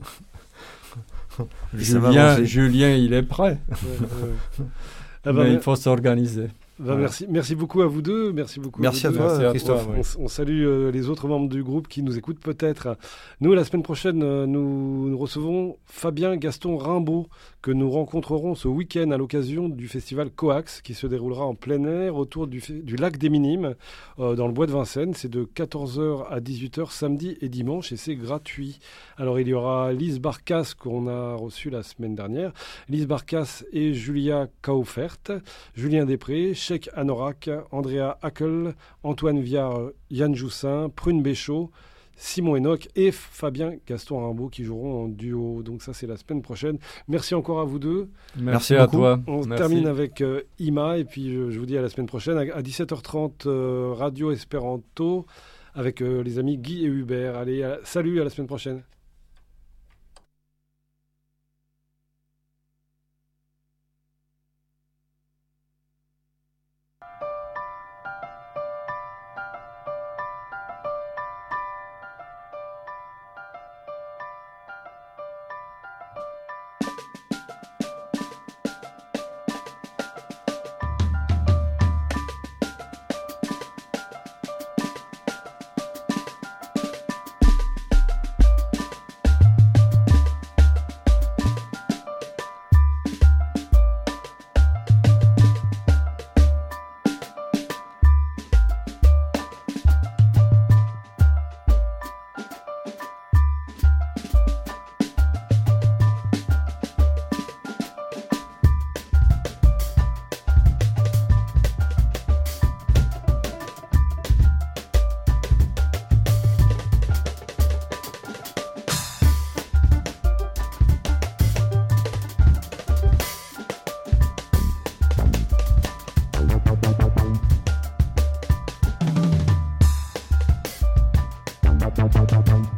Et ça va Julien, avancer. Julien, il est prêt. Ouais, ouais. Ah bah, Mais mer- il faut s'organiser. bah, merci, merci beaucoup à vous deux. Merci beaucoup. Merci à vous toi, deux. Merci à Christophe. toi, On, s- on salue euh, les autres membres du groupe qui nous écoutent peut-être. Nous, la semaine prochaine, euh, nous, nous recevons Fabien Gaston Rimbaud, que nous rencontrerons ce week-end à l'occasion du festival Coax, qui se déroulera en plein air autour du, f- du lac des Minimes, euh, dans le bois de Vincennes. C'est de quatorze heures à dix-huit heures samedi et dimanche, et c'est gratuit. Alors, il y aura Lise Barcas, qu'on a reçue la semaine dernière, Lise Barcas et Julia Kaufert, Julien Després, Cheikh Anorak, Andrea Hackel, Antoine Viard, Yann Joussin, Prune Béchaud, Simon Enoch et Fabien Gaston Rimbaud qui joueront en duo. Donc ça, c'est la semaine prochaine. Merci encore à vous deux. Merci, Merci à beaucoup. toi. On Merci. termine avec euh, Ima et puis je, je vous dis à la semaine prochaine à, à dix-sept heures trente, euh, Radio Espéranto avec euh, les amis Guy et Hubert. Allez, à- salut, à la semaine prochaine. Thank you.